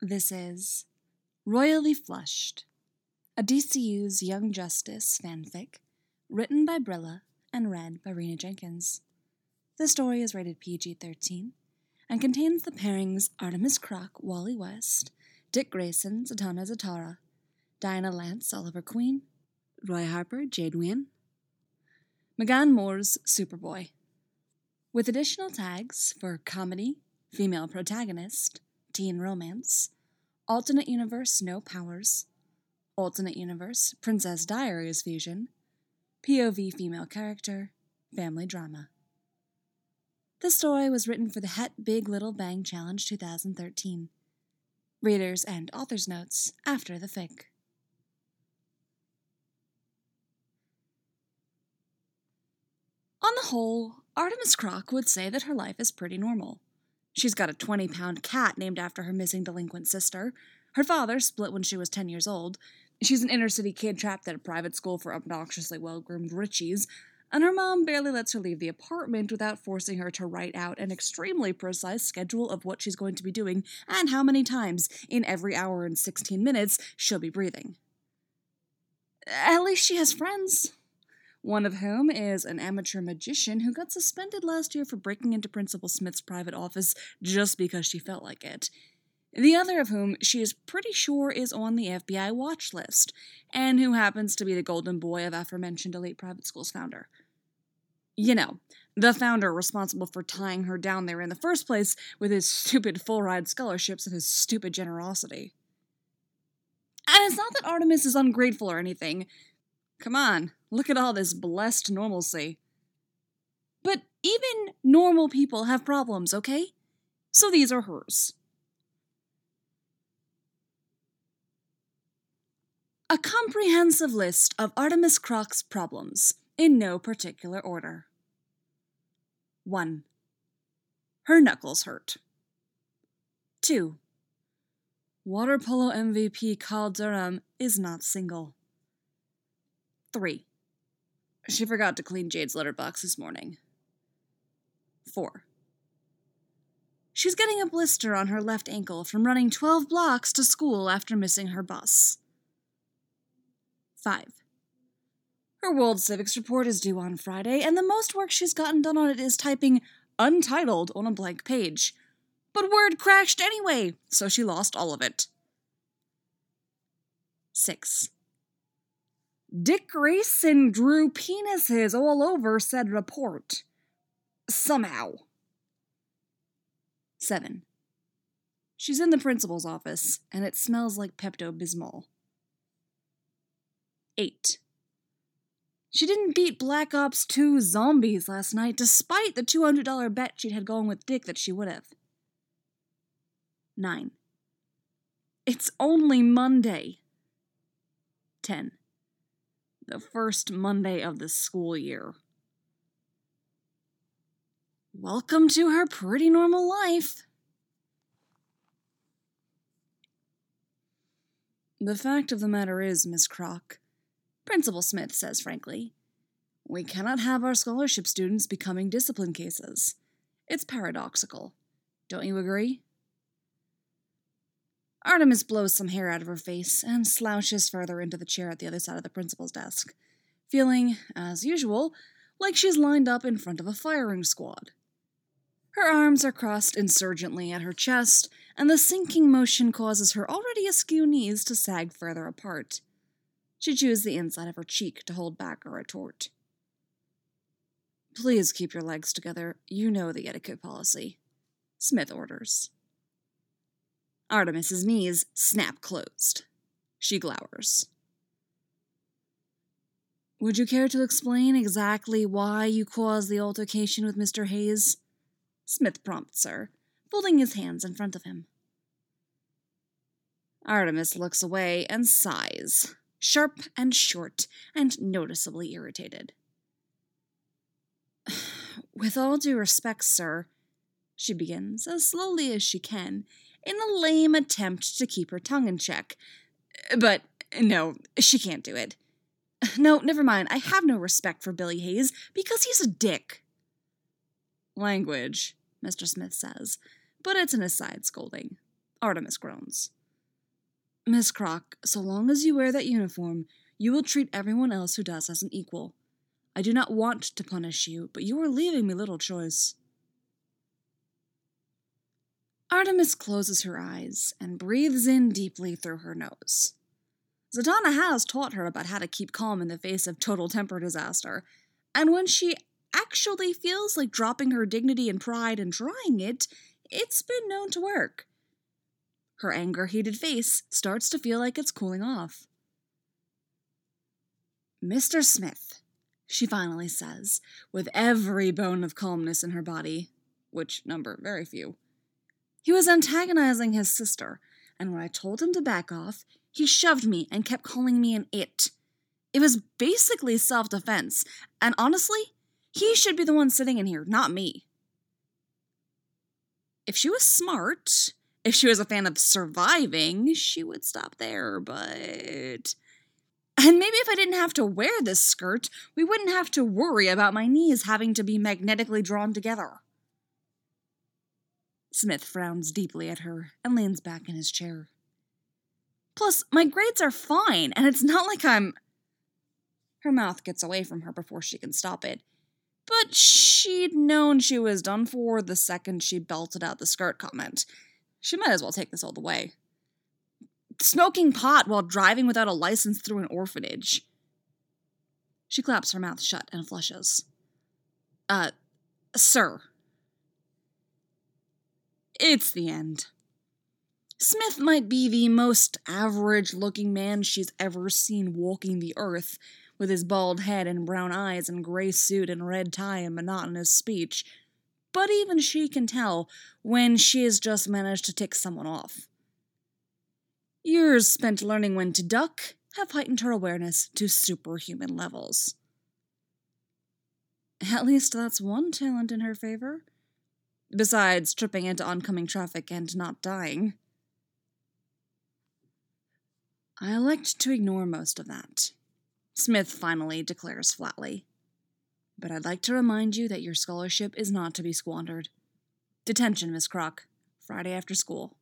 This is Royally Flushed, a DCU's Young Justice fanfic, written by Brilla and read by Rena Jenkins. The story is rated PG-13 and contains the pairings Artemis Crock, Wally West, Dick Grayson, Zatanna Zatara, Diana Lance, Oliver Queen, Roy Harper, Jade Wien, McGann Moore's Superboy, with additional tags for comedy, female protagonist, teen romance, alternate universe no powers, alternate universe Princess Diaries fusion, POV female character, family drama. The story was written for the Het Big Little Bang Challenge 2013. Readers and author's notes after the fic. On the whole, Artemis Crock would say that her life is pretty normal. She's got a 20-pound cat named after her missing delinquent sister. Her father split when she was 10 years old. She's an inner-city kid trapped at a private school for obnoxiously well-groomed Richies. And her mom barely lets her leave the apartment without forcing her to write out an extremely precise schedule of what she's going to be doing and how many times in every hour and 16 minutes she'll be breathing. At least she has friends. One of whom is an amateur magician who got suspended last year for breaking into Principal Smith's private office just because she felt like it. The other of whom she is pretty sure is on the FBI watch list, and who happens to be the golden boy of aforementioned elite private school's founder. You know, the founder responsible for tying her down there in the first place with his stupid full-ride scholarships and his stupid generosity. And it's not that Artemis is ungrateful or anything. Come on, look at all this blessed normalcy. But even normal people have problems, okay? So these are hers. A comprehensive list of Artemis Crock's problems, in no particular order. 1. Her knuckles hurt. 2. Water polo MVP Kyle Durham is not single. 3. She forgot to clean Jade's litter box this morning. 4. She's getting a blister on her left ankle from running 12 blocks to school after missing her bus. 5. Her World Civics report is due on Friday, and the most work she's gotten done on it is typing untitled on a blank page. But Word crashed anyway, so she lost all of it. 6. Dick Grayson drew penises all over said report. Somehow. 7. She's in the principal's office, and it smells like Pepto-Bismol. 8. She didn't beat Black Ops 2 Zombies last night, despite the $200 bet she'd had going with Dick that she would have. 9. It's only Monday. 10. The first Monday of the school year. Welcome to her pretty normal life. The fact of the matter is, Miss Crock, Principal Smith says frankly, we cannot have our scholarship students becoming discipline cases. It's paradoxical. Don't you agree? Artemis blows some hair out of her face and slouches further into the chair at the other side of the principal's desk, feeling, as usual, like she's lined up in front of a firing squad. Her arms are crossed insurgently at her chest, and the sinking motion causes her already askew knees to sag further apart. She chews the inside of her cheek to hold back a retort. Please keep your legs together. You know the etiquette policy. Smith orders. Artemis's knees snap closed. She glowers. Would you care to explain exactly why you caused the altercation with Mr. Hayes? Smith prompts her, folding his hands in front of him. Artemis looks away and sighs, sharp and short and noticeably irritated. With all due respect, sir, she begins, as slowly as she can, in a lame attempt to keep her tongue in check. But, no, she can't do it. No, never mind, I have no respect for Billy Hayes, because he's a dick. Language, Mr. Smith says, but it's an aside scolding. Artemis groans. Miss Crock, so long as you wear that uniform, you will treat everyone else who does as an equal. I do not want to punish you, but you are leaving me little choice. Artemis closes her eyes and breathes in deeply through her nose. Zatanna has taught her about how to keep calm in the face of total temper disaster, and when she actually feels like dropping her dignity and pride and trying it, it's been known to work. Her anger-heated face starts to feel like it's cooling off. Mr. Smith, she finally says, with every bone of calmness in her body, which number very few. He was antagonizing his sister, and when I told him to back off, he shoved me and kept calling me an it. It was basically self-defense, and honestly, he should be the one sitting in here, not me. If she was smart, if she was a fan of surviving, she would stop there, but... And maybe if I didn't have to wear this skirt, we wouldn't have to worry about my knees having to be magnetically drawn together. Smith frowns deeply at her and leans back in his chair. Plus, my grades are fine, and it's not like I'm... Her mouth gets away from her before she can stop it. But she'd known she was done for the second she belted out the skirt comment. She might as well take this all the way. Smoking pot while driving without a license through an orphanage. She claps her mouth shut and flushes. Sir. It's the end. Smith might be the most average-looking man she's ever seen walking the earth, with his bald head and brown eyes and gray suit and red tie and monotonous speech, but even she can tell when she has just managed to tick someone off. Years spent learning when to duck have heightened her awareness to superhuman levels. At least that's one talent in her favor. Besides tripping into oncoming traffic and not dying. I elect to ignore most of that, Smith finally declares flatly. But I'd like to remind you that your scholarship is not to be squandered. Detention, Miss Crock. Friday after school.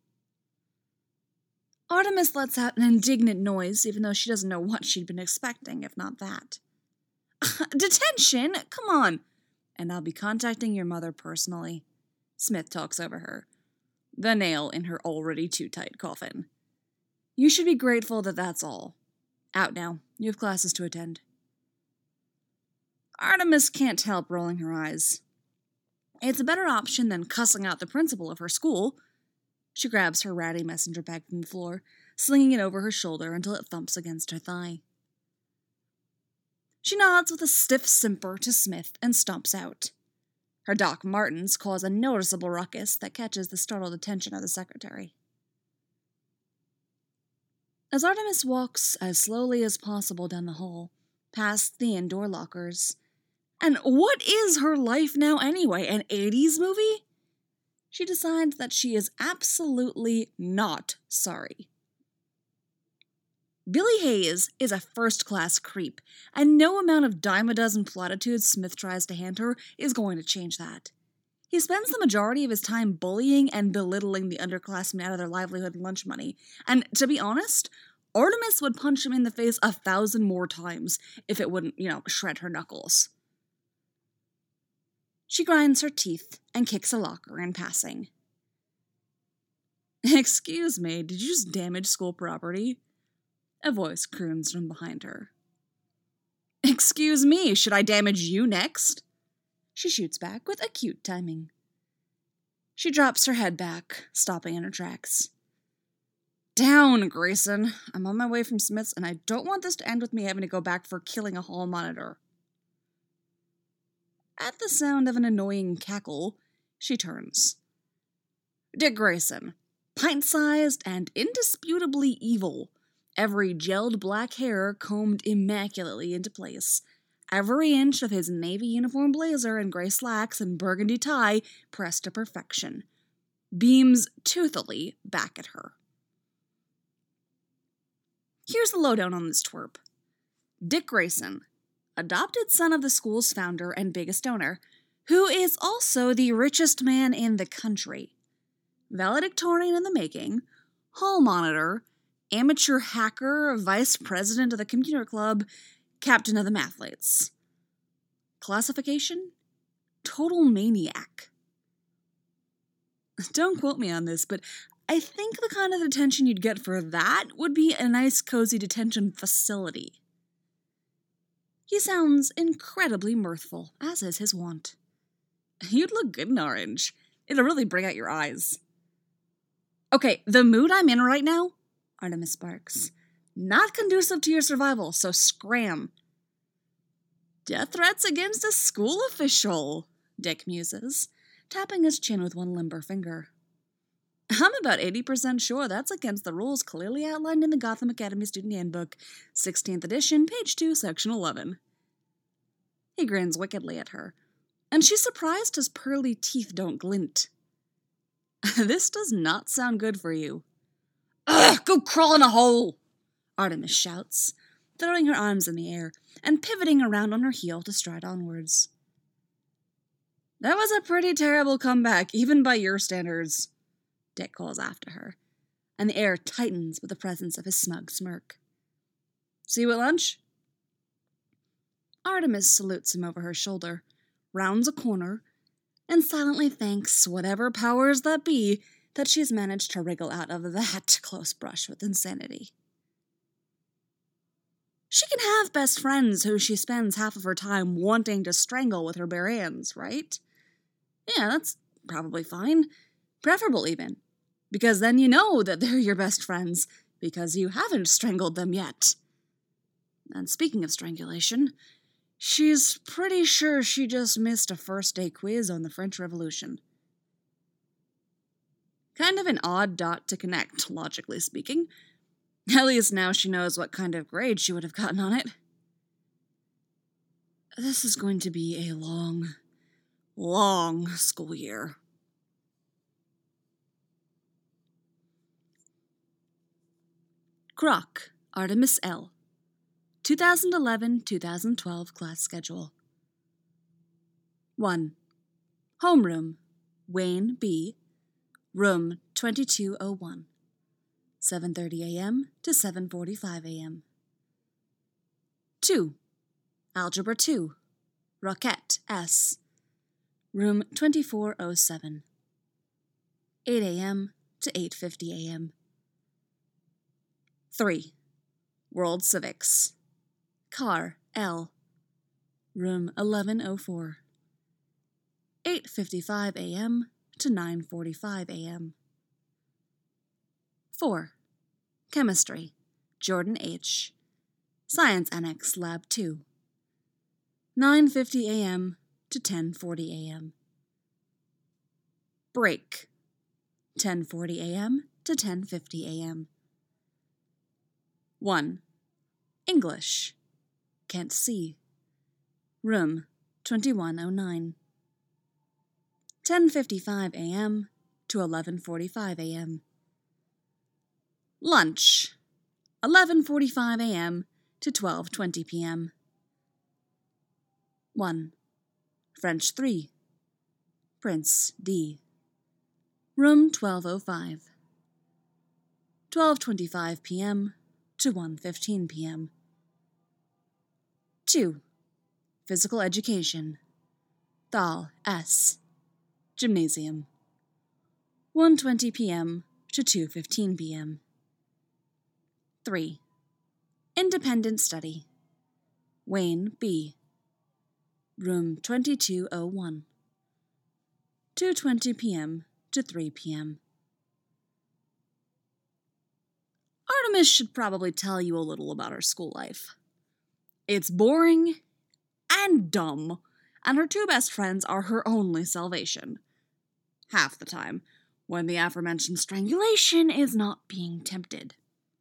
Artemis lets out an indignant noise, even though she doesn't know what she'd been expecting, if not that. Detention? Come on! And I'll be contacting your mother personally. Smith talks over her. The nail in her already too tight coffin. You should be grateful that that's all. Out now. You have classes to attend. Artemis can't help rolling her eyes. It's a better option than cussing out the principal of her school. She grabs her ratty messenger bag from the floor, slinging it over her shoulder until it thumps against her thigh. She nods with a stiff simper to Smith and stomps out. Her Doc Martens cause a noticeable ruckus that catches the startled attention of the secretary. As Artemis walks as slowly as possible down the hall, past the indoor lockers, and what is her life now anyway, an 80s movie? She decides that she is absolutely not sorry. Billy Hayes is a first-class creep, and no amount of dime-a-dozen platitudes Smith tries to hand her is going to change that. He spends the majority of his time bullying and belittling the underclassmen out of their livelihood and lunch money, and to be honest, Artemis would punch him in the face 1,000 more times if it wouldn't, shred her knuckles. She grinds her teeth and kicks a locker in passing. Excuse me, did you just damage school property? A voice croons from behind her. Excuse me, should I damage you next? She shoots back with acute timing. She drops her head back, stopping in her tracks. Down, Grayson. I'm on my way from Smith's, and I don't want this to end with me having to go back for killing a hall monitor. At the sound of an annoying cackle, she turns. Dick Grayson, pint-sized and indisputably evil, every gelled black hair combed immaculately into place, every inch of his navy uniform blazer and gray slacks and burgundy tie pressed to perfection, beams toothily back at her. Here's the lowdown on this twerp. Dick Grayson, adopted son of the school's founder and biggest donor, who is also the richest man in the country. valedictorian in the making, hall monitor, amateur hacker, vice president of the computer club, captain of the mathletes. Classification? Total maniac. Don't quote me on this, but I think the kind of detention you'd get for that would be a nice, cozy detention facility. He sounds incredibly mirthful, as is his wont. You'd look good in orange. It'll really bring out your eyes. Okay, the mood I'm in right now, Artemis sparks, not conducive to your survival, so scram. Death threats against a school official, Dick muses, tapping his chin with one limber finger. I'm about 80% sure that's against the rules clearly outlined in the Gotham Academy Student Handbook, 16th edition, page 2, section 11. He grins wickedly at her, and she's surprised his pearly teeth don't glint. This does not sound good for you. Ugh, go crawl in a hole, Artemis shouts, throwing her arms in the air and pivoting around on her heel to stride onwards. That was a pretty terrible comeback, even by your standards, Dick calls after her, and the air tightens with the presence of his smug smirk. See you at lunch? Artemis salutes him over her shoulder, rounds a corner, and silently thanks whatever powers that be that she's managed to wriggle out of that close brush with insanity. She can have best friends who she spends half of her time wanting to strangle with her bare hands, right? Yeah, that's probably fine. Preferable, even. Because then you know that they're your best friends, because you haven't strangled them yet. And speaking of strangulation, she's pretty sure she just missed a first-day quiz on the French Revolution. Kind of an odd dot to connect, logically speaking. At least now she knows what kind of grade she would have gotten on it. This is going to be a long, long school year. Croc, Artemis L. 2011-2012 class schedule. 1. Homeroom, Wayne B. Room 2201. 7:30 a.m. to 7:45 a.m. 2. Algebra 2, Roquette S. Room 2407. 8 a.m. to 8:50 a.m. 3. World Civics, Car L. Room 1104. 8:55 a.m. to 9:45 a.m. 4. Chemistry, Jordan H. Science Annex Lab 2. 9:50 a.m. to 10:40 a.m. Break, 10:40 a.m. to 10:50 a.m. 1. English, Kent C. Room 2109. 10:55 a.m. to 11:45 a.m. Lunch, 11:45 a.m. to 12:20 p.m. 1. French 3, Prince D. Room 1205. 12:25 p.m. to 1:15 p.m. 2. Physical Education, Thal S. Gymnasium. 1:20 p.m. to 2:15 p.m. 3. Independent Study, Wayne B. Room 2201. 2:20 p.m. to 3 p.m. Artemis should probably tell you a little about her school life. It's boring and dumb, and her two best friends are her only salvation. Half the time, when the aforementioned strangulation is not being tempted.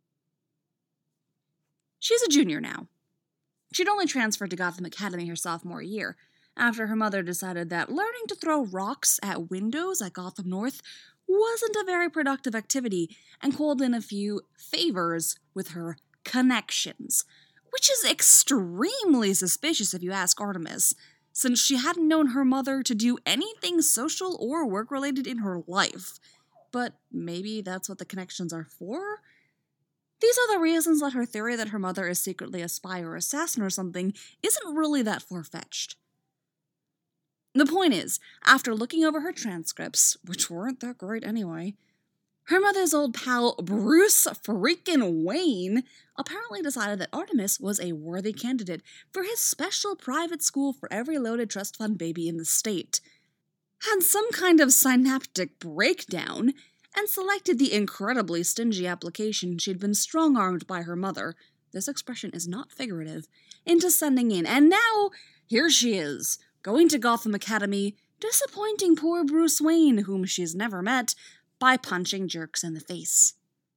She's a junior now. She'd only transferred to Gotham Academy her sophomore year, after her mother decided that learning to throw rocks at windows at Gotham North wasn't a very productive activity and called in a few favors with her connections, which is extremely suspicious if you ask Artemis, since she hadn't known her mother to do anything social or work-related in her life. but maybe that's what the connections are for? These are the reasons that her theory that her mother is secretly a spy or assassin or something isn't really that far-fetched. The point is, after looking over her transcripts, which weren't that great anyway, her mother's old pal, Bruce freaking Wayne, apparently decided that Artemis was a worthy candidate for his special private school for every loaded trust fund baby in the state, had some kind of synaptic breakdown, and selected the incredibly stingy application she'd been strong-armed by her mother, this expression is not figurative, into sending in, and now, here she is, going to Gotham Academy, disappointing poor Bruce Wayne, whom she's never met, by punching jerks in the face.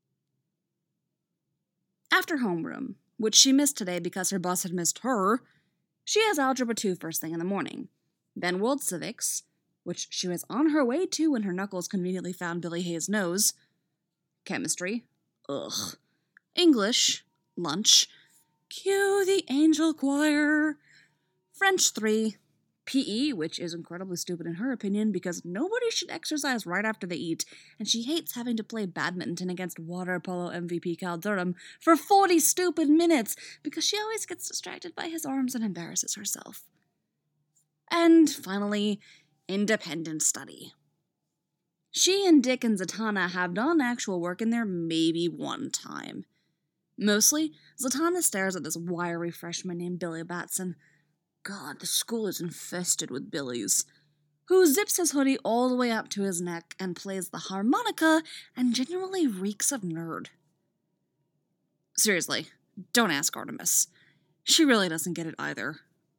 After homeroom, which she missed today because her boss had missed her, she has Algebra 2 first thing in the morning, then World Civics, which she was on her way to when her knuckles conveniently found Billy Hayes' nose, Chemistry, ugh, English, lunch, cue the angel choir, French 3, PE, which is incredibly stupid in her opinion because nobody should exercise right after they eat, and she hates having to play badminton against water polo MVP Cal Durham for 40 stupid minutes because she always gets distracted by his arms and embarrasses herself. And finally, independent study. She and Dick and Zatanna have done actual work in there maybe one time. Mostly, Zatanna stares at this wiry freshman named Billy Batson. God, the school is infested with Billies. Who zips his hoodie all the way up to his neck and plays the harmonica and genuinely reeks of nerd. Seriously, don't ask Artemis. She really doesn't get it either.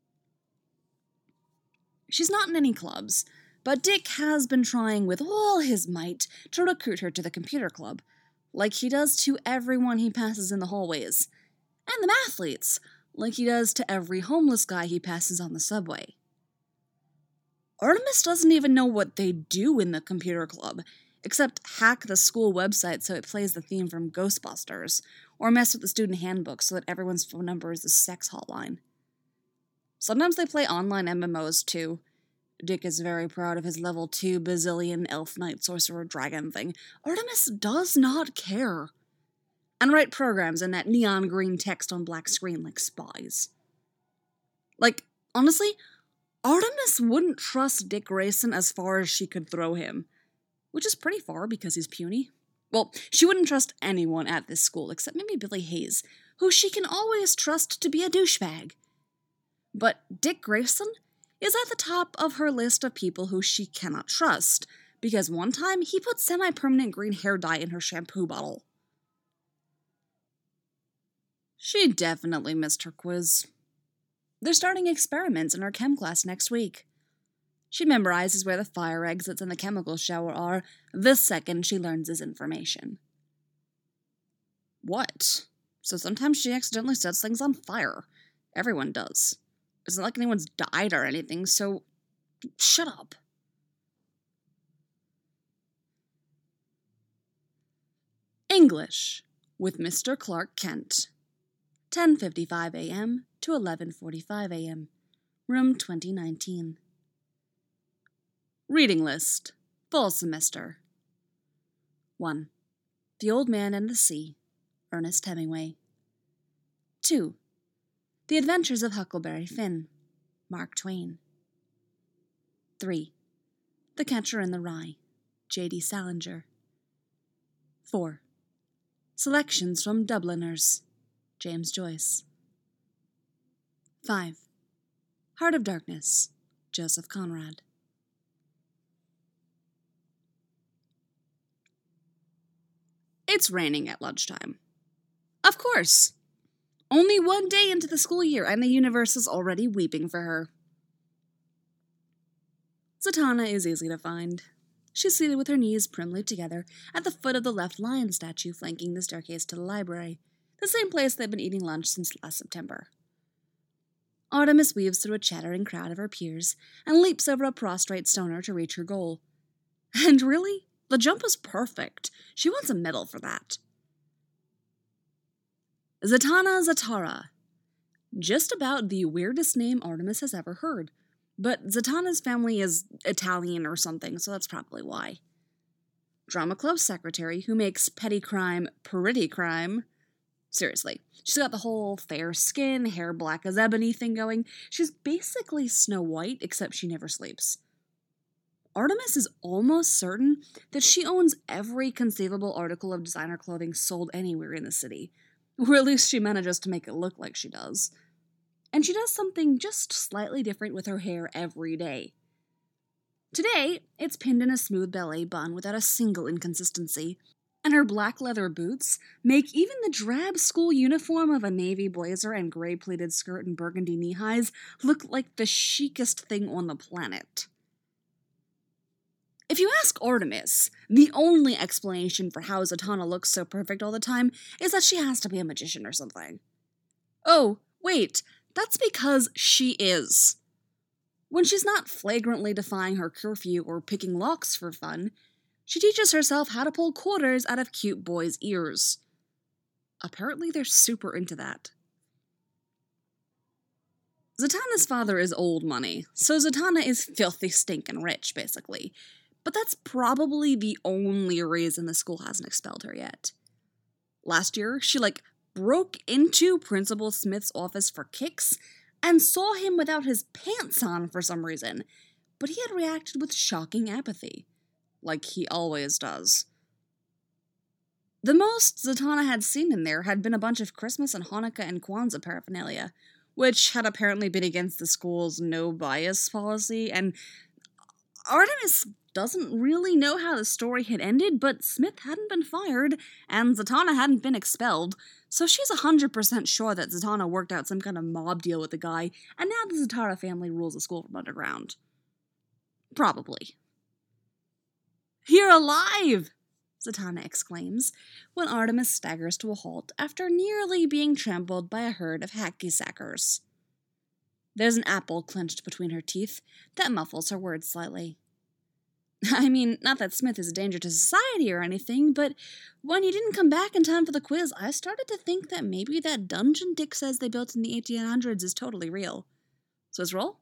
She's not in any clubs, but Dick has been trying with all his might to recruit her to the computer club, like he does to everyone he passes in the hallways, and the mathletes, like he does to every homeless guy he passes on the subway. Artemis doesn't even know what they do in the computer club, except hack the school website so it plays the theme from Ghostbusters, or mess with the student handbook so that everyone's phone number is a sex hotline. Sometimes they play online MMOs too. Dick is very proud of his level 2 bazillion elf knight sorcerer dragon thing. Artemis does not care. And write programs in that neon green text on black screen like spies. Like, honestly, Artemis wouldn't trust Dick Grayson as far as she could throw him. Which is pretty far because he's puny. Well, she wouldn't trust anyone at this school except maybe Billy Hayes, who she can always trust to be a douchebag. But Dick Grayson is at the top of her list of people who she cannot trust, because one time he put semi-permanent green hair dye in her shampoo bottle. She definitely missed her quiz. They're starting experiments in her chem class next week. She memorizes where the fire exits and the chemical shower are the second she learns this information. What? So sometimes she accidentally sets things on fire. Everyone does. It's not like anyone's died or anything, so shut up. English with Mr. Clark Kent. 10:55 a.m. to 11:45 a.m. Room 2019. Reading list. Fall semester. 1. The Old Man and the Sea. Ernest Hemingway. 2. The Adventures of Huckleberry Finn. Mark Twain. 3. The Catcher in the Rye. J.D. Salinger. 4. Selections from Dubliners. James Joyce. 5. Heart of Darkness. Joseph Conrad. It's raining at lunchtime. Of course! Only one day into the school year, and the universe is already weeping for her. Zatanna is easy to find. She's seated with her knees primly together at the foot of the left lion statue flanking the staircase to the library, the same place they've been eating lunch since last September. Artemis weaves through a chattering crowd of her peers and leaps over a prostrate stoner to reach her goal. And really, the jump is perfect. She wants a medal for that. Zatanna Zatara. Just about the weirdest name Artemis has ever heard. But Zatanna's family is Italian or something, so that's probably why. drama club secretary who makes petty crime pretty crime. Seriously, she's got the whole fair skin, hair black as ebony thing going. She's basically Snow White, except she never sleeps. Artemis is almost certain that she owns every conceivable article of designer clothing sold anywhere in the city, or at least she manages to make it look like she does. And she does something just slightly different with her hair every day. Today, it's pinned in a smooth ballet bun without a single inconsistency, and her black leather boots make even the drab school uniform of a navy blazer and gray pleated skirt and burgundy knee-highs look like the chicest thing on the planet. If you ask Artemis, the only explanation for how Zatanna looks so perfect all the time is that she has to be a magician or something. Oh, wait, that's because she is. When she's not flagrantly defying her curfew or picking locks for fun, she teaches herself how to pull quarters out of cute boys' ears. Apparently they're super into that. Zatanna's father is old money, so Zatanna is filthy stinkin' rich, basically. But that's probably the only reason the school hasn't expelled her yet. Last year, she, broke into Principal Smith's office for kicks and saw him without his pants on for some reason, but he had reacted with shocking apathy, like he always does. The most Zatanna had seen in there had been a bunch of Christmas and Hanukkah and Kwanzaa paraphernalia, which had apparently been against the school's no-bias policy, and Artemis doesn't really know how the story had ended, but Smith hadn't been fired, and Zatanna hadn't been expelled, so she's 100% sure that Zatanna worked out some kind of mob deal with the guy, and now the Zatara family rules the school from underground. Probably. "You're alive!" Zatanna exclaims, when Artemis staggers to a halt after nearly being trampled by a herd of hacky-sackers. There's an apple clenched between her teeth that muffles her words slightly. I mean, not that Smith is a danger to society or anything, but when you didn't come back in time for the quiz, I started to think that maybe that dungeon Dick says they built in the 1800s is totally real. Swiss roll?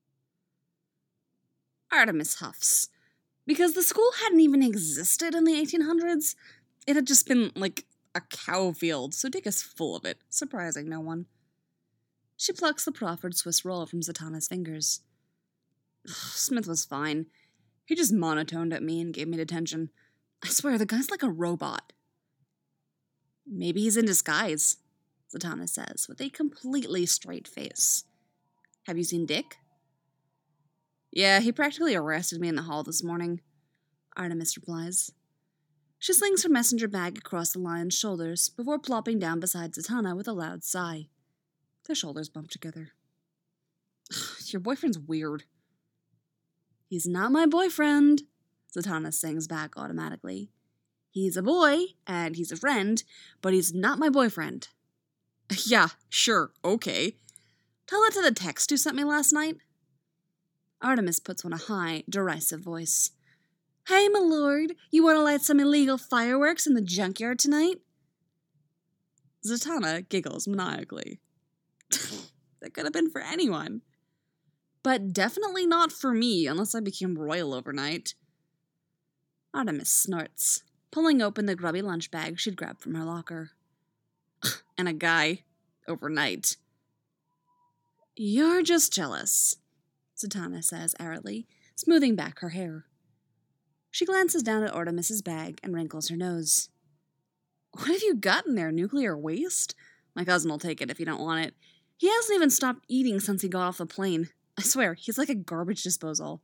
Artemis huffs. Because the school hadn't even existed in the 1800s. It had just been, a cow field, so Dick is full of it, surprising no one. She plucks the proffered Swiss roll from Zatanna's fingers. Smith was fine. He just monotoned at me and gave me detention. I swear, the guy's like a robot. Maybe he's in disguise, Zatanna says, with a completely straight face. Have you seen Dick? Yeah, he practically arrested me in the hall this morning, Artemis replies. She slings her messenger bag across the lion's shoulders before plopping down beside Zatanna with a loud sigh. Their shoulders bump together. Your boyfriend's weird. He's not my boyfriend, Zatanna sings back automatically. He's a boy, and he's a friend, but he's not my boyfriend. Yeah, sure, okay. Tell that to the text you sent me last night. Artemis puts on a high, derisive voice. Hey, my lord, you want to light some illegal fireworks in the junkyard tonight? Zatanna giggles maniacally. That could have been for anyone. But definitely not for me, unless I became royal overnight. Artemis snorts, pulling open the grubby lunch bag she'd grabbed from her locker. And a guy. Overnight. You're just jealous, Zatanna says aridly, smoothing back her hair. She glances down at Artemis's bag and wrinkles her nose. What have you got in there, nuclear waste? My cousin will take it if you don't want it. He hasn't even stopped eating since he got off the plane. I swear, he's like a garbage disposal.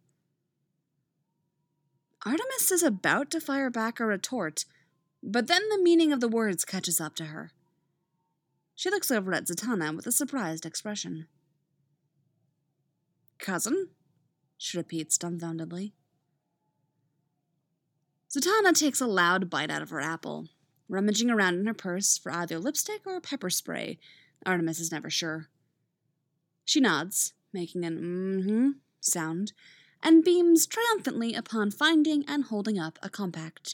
Artemis is about to fire back a retort, but then the meaning of the words catches up to her. She looks over at Zatanna with a surprised expression. Cousin? She repeats dumbfoundedly. Zatanna takes a loud bite out of her apple, rummaging around in her purse for either lipstick or pepper spray. Artemis is never sure. She nods, making an mm-hmm sound, and beams triumphantly upon finding and holding up a compact.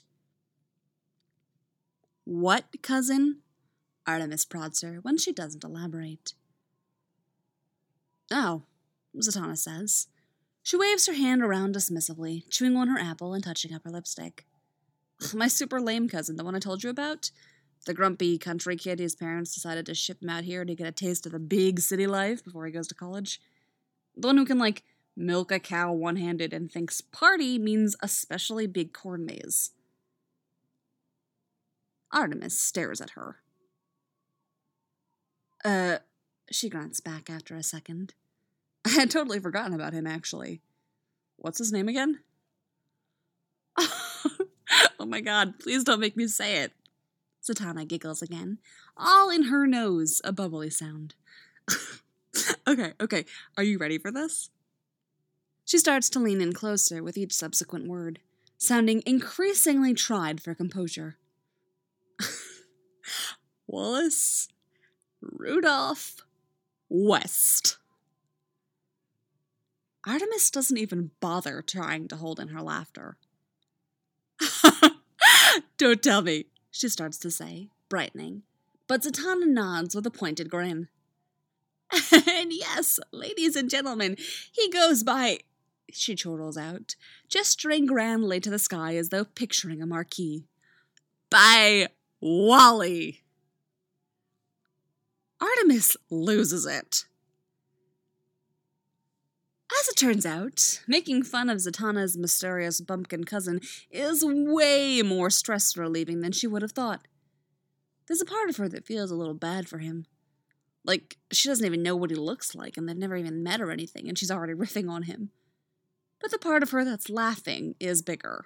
What, cousin? Artemis prods her when she doesn't elaborate. Oh, Zatanna says. She waves her hand around dismissively, chewing on her apple and touching up her lipstick. My super lame cousin, the one I told you about. The grumpy country kid whose parents decided to ship him out here to get a taste of the big city life before he goes to college. The one who can, milk a cow one-handed and thinks party means especially big corn maze. Artemis stares at her. She grunts back after a second. I had totally forgotten about him, actually. What's his name again? Oh my god, please don't make me say it. Zatanna giggles again, all in her nose, a bubbly sound. Okay, are you ready for this? She starts to lean in closer with each subsequent word, sounding increasingly tried for composure. Wallace Rudolph West. Artemis doesn't even bother trying to hold in her laughter. Don't tell me, she starts to say, brightening, but Zatanna nods with a pointed grin. And yes, ladies and gentlemen, he goes by, she chortles out, gesturing grandly to the sky as though picturing a marquee. By Wally. Artemis loses it. As it turns out, making fun of Zatanna's mysterious bumpkin cousin is way more stress-relieving than she would have thought. There's a part of her that feels a little bad for him. She doesn't even know what he looks like, and they've never even met or anything, and she's already riffing on him. But the part of her that's laughing is bigger.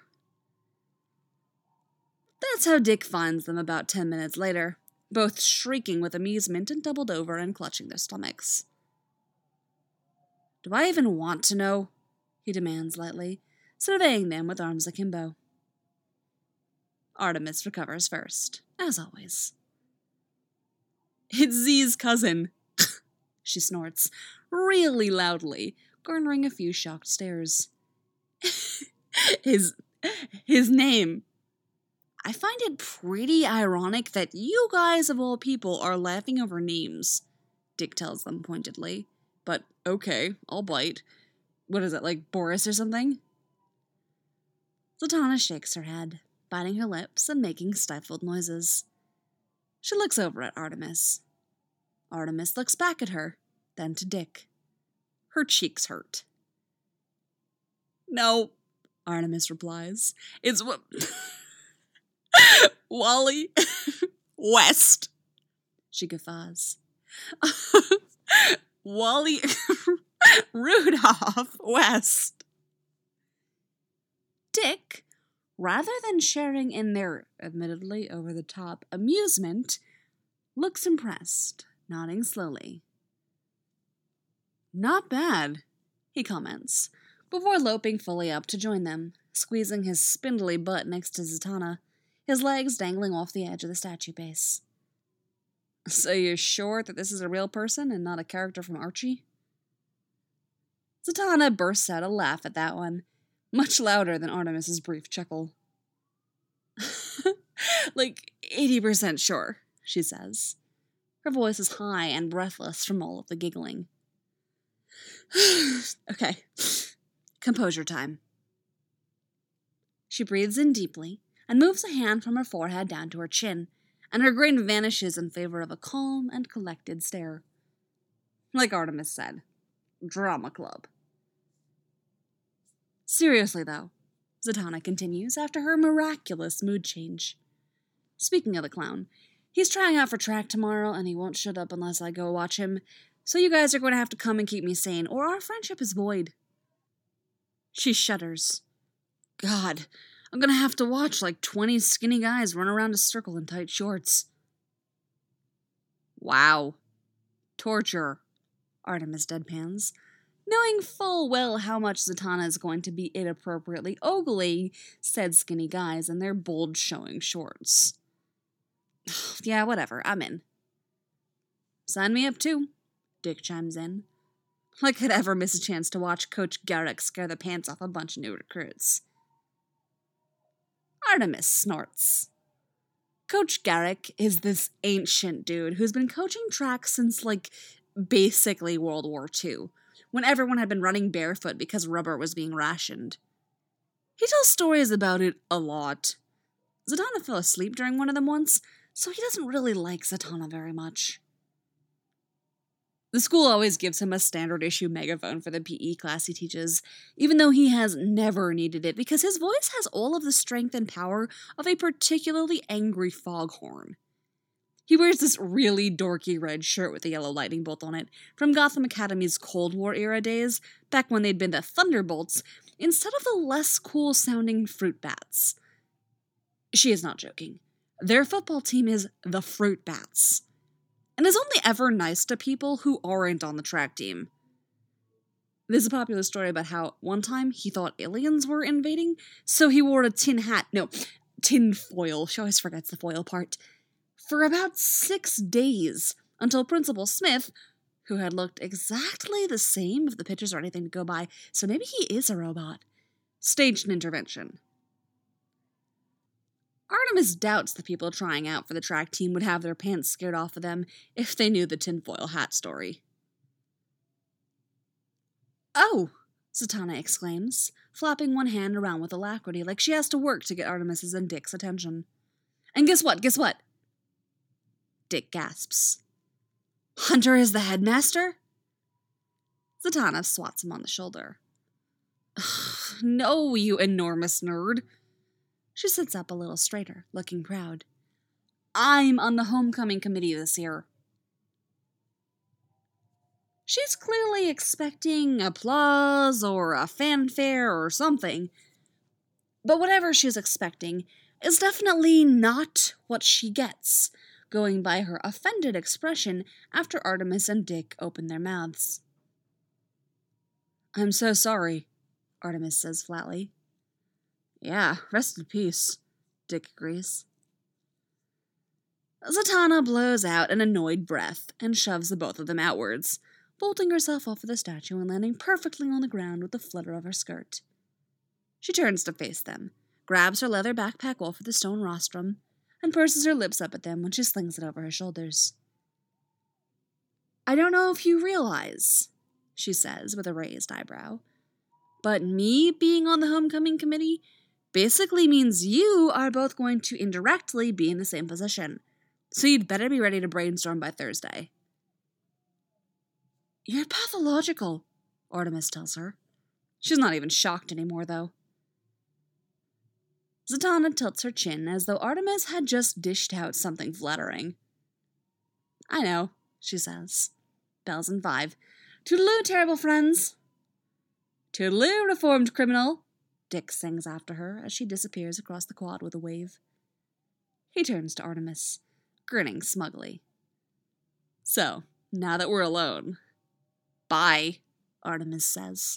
That's how Dick finds them about 10 minutes later, both shrieking with amusement and doubled over and clutching their stomachs. Do I even want to know? He demands lightly, surveying them with arms akimbo. Artemis recovers first, as always. It's Z's cousin, she snorts, really loudly, garnering a few shocked stares. His name. I find it pretty ironic that you guys of all people are laughing over names, Dick tells them pointedly. But okay, I'll bite. What is it, Boris or something? Zatanna shakes her head, biting her lips and making stifled noises. She looks over at Artemis. Artemis looks back at her, then to Dick. Her cheeks hurt. No, Artemis replies. It's Wally West. She guffaws. Wally Rudolph West. Dick, rather than sharing in their admittedly over-the-top amusement, looks impressed, nodding slowly. Not bad, he comments, before loping fully up to join them, squeezing his spindly butt next to Zatanna, his legs dangling off the edge of the statue base. So you're sure that this is a real person and not a character from Archie? Zatanna bursts out a laugh at that one, much louder than Artemis's brief chuckle. 80% sure, she says. Her voice is high and breathless from all of the giggling. Okay, composure time. She breathes in deeply and moves a hand from her forehead down to her chin, and her grin vanishes in favor of a calm and collected stare. Like Artemis said, drama club. Seriously, though, Zatanna continues after her miraculous mood change. Speaking of the clown, he's trying out for track tomorrow, and he won't shut up unless I go watch him, so you guys are going to have to come and keep me sane, or our friendship is void. She shudders. God, I'm going to have to watch 20 skinny guys run around a circle in tight shorts. Wow. Torture, Artemis deadpans, knowing full well how much Zatanna is going to be inappropriately ogling said skinny guys in their bulge-showing shorts. Yeah, whatever, I'm in. Sign me up too, Dick chimes in. I could ever miss a chance to watch Coach Garrick scare the pants off a bunch of new recruits. Artemis snorts. Coach Garrick is this ancient dude who's been coaching track since, basically World War II, when everyone had been running barefoot because rubber was being rationed. He tells stories about it a lot. Zatanna fell asleep during one of them once, so he doesn't really like Zatanna very much. The school always gives him a standard issue megaphone for the PE class he teaches, even though he has never needed it because his voice has all of the strength and power of a particularly angry foghorn. He wears this really dorky red shirt with a yellow lightning bolt on it from Gotham Academy's Cold War era days, back when they'd been the Thunderbolts, instead of the less cool sounding Fruit Bats. She is not joking. Their football team is the Fruit Bats, and is only ever nice to people who aren't on the track team. There's a popular story about how one time he thought aliens were invading, so he wore a tin foil, she always forgets the foil part, for about 6 days, until Principal Smith, who had looked exactly the same if the pictures are anything to go by, so maybe he is a robot, staged an intervention. Artemis doubts the people trying out for the track team would have their pants scared off of them if they knew the tinfoil hat story. "Oh!" Zatanna exclaims, flapping one hand around with alacrity like she has to work to get Artemis's and Dick's attention. "And guess what? Dick gasps. "Hunter is the headmaster?" Zatanna swats him on the shoulder. "No, you enormous nerd." She sits up a little straighter, looking proud. "I'm on the homecoming committee this year." She's clearly expecting applause or a fanfare or something, but whatever she's expecting is definitely not what she gets, going by her offended expression after Artemis and Dick open their mouths. "I'm so sorry," Artemis says flatly. "Yeah, rest in peace," Dick agrees. Zatanna blows out an annoyed breath and shoves the both of them outwards, bolting herself off of the statue and landing perfectly on the ground with a flutter of her skirt. She turns to face them, grabs her leather backpack off of the stone rostrum, and purses her lips up at them when she slings it over her shoulders. "I don't know if you realize," she says with a raised eyebrow, "but me being on the homecoming committee basically means you are both going to indirectly be in the same position, so you'd better be ready to brainstorm by Thursday." "You're pathological," Artemis tells her. She's not even shocked anymore, though. Zatanna tilts her chin as though Artemis had just dished out something flattering. "I know," she says. Bells in 5. "Toodaloo, terrible friends." "Toodaloo, reformed criminal," Dick sings after her as she disappears across the quad with a wave. He turns to Artemis, grinning smugly. "So, now that we're alone." "Bye," Artemis says.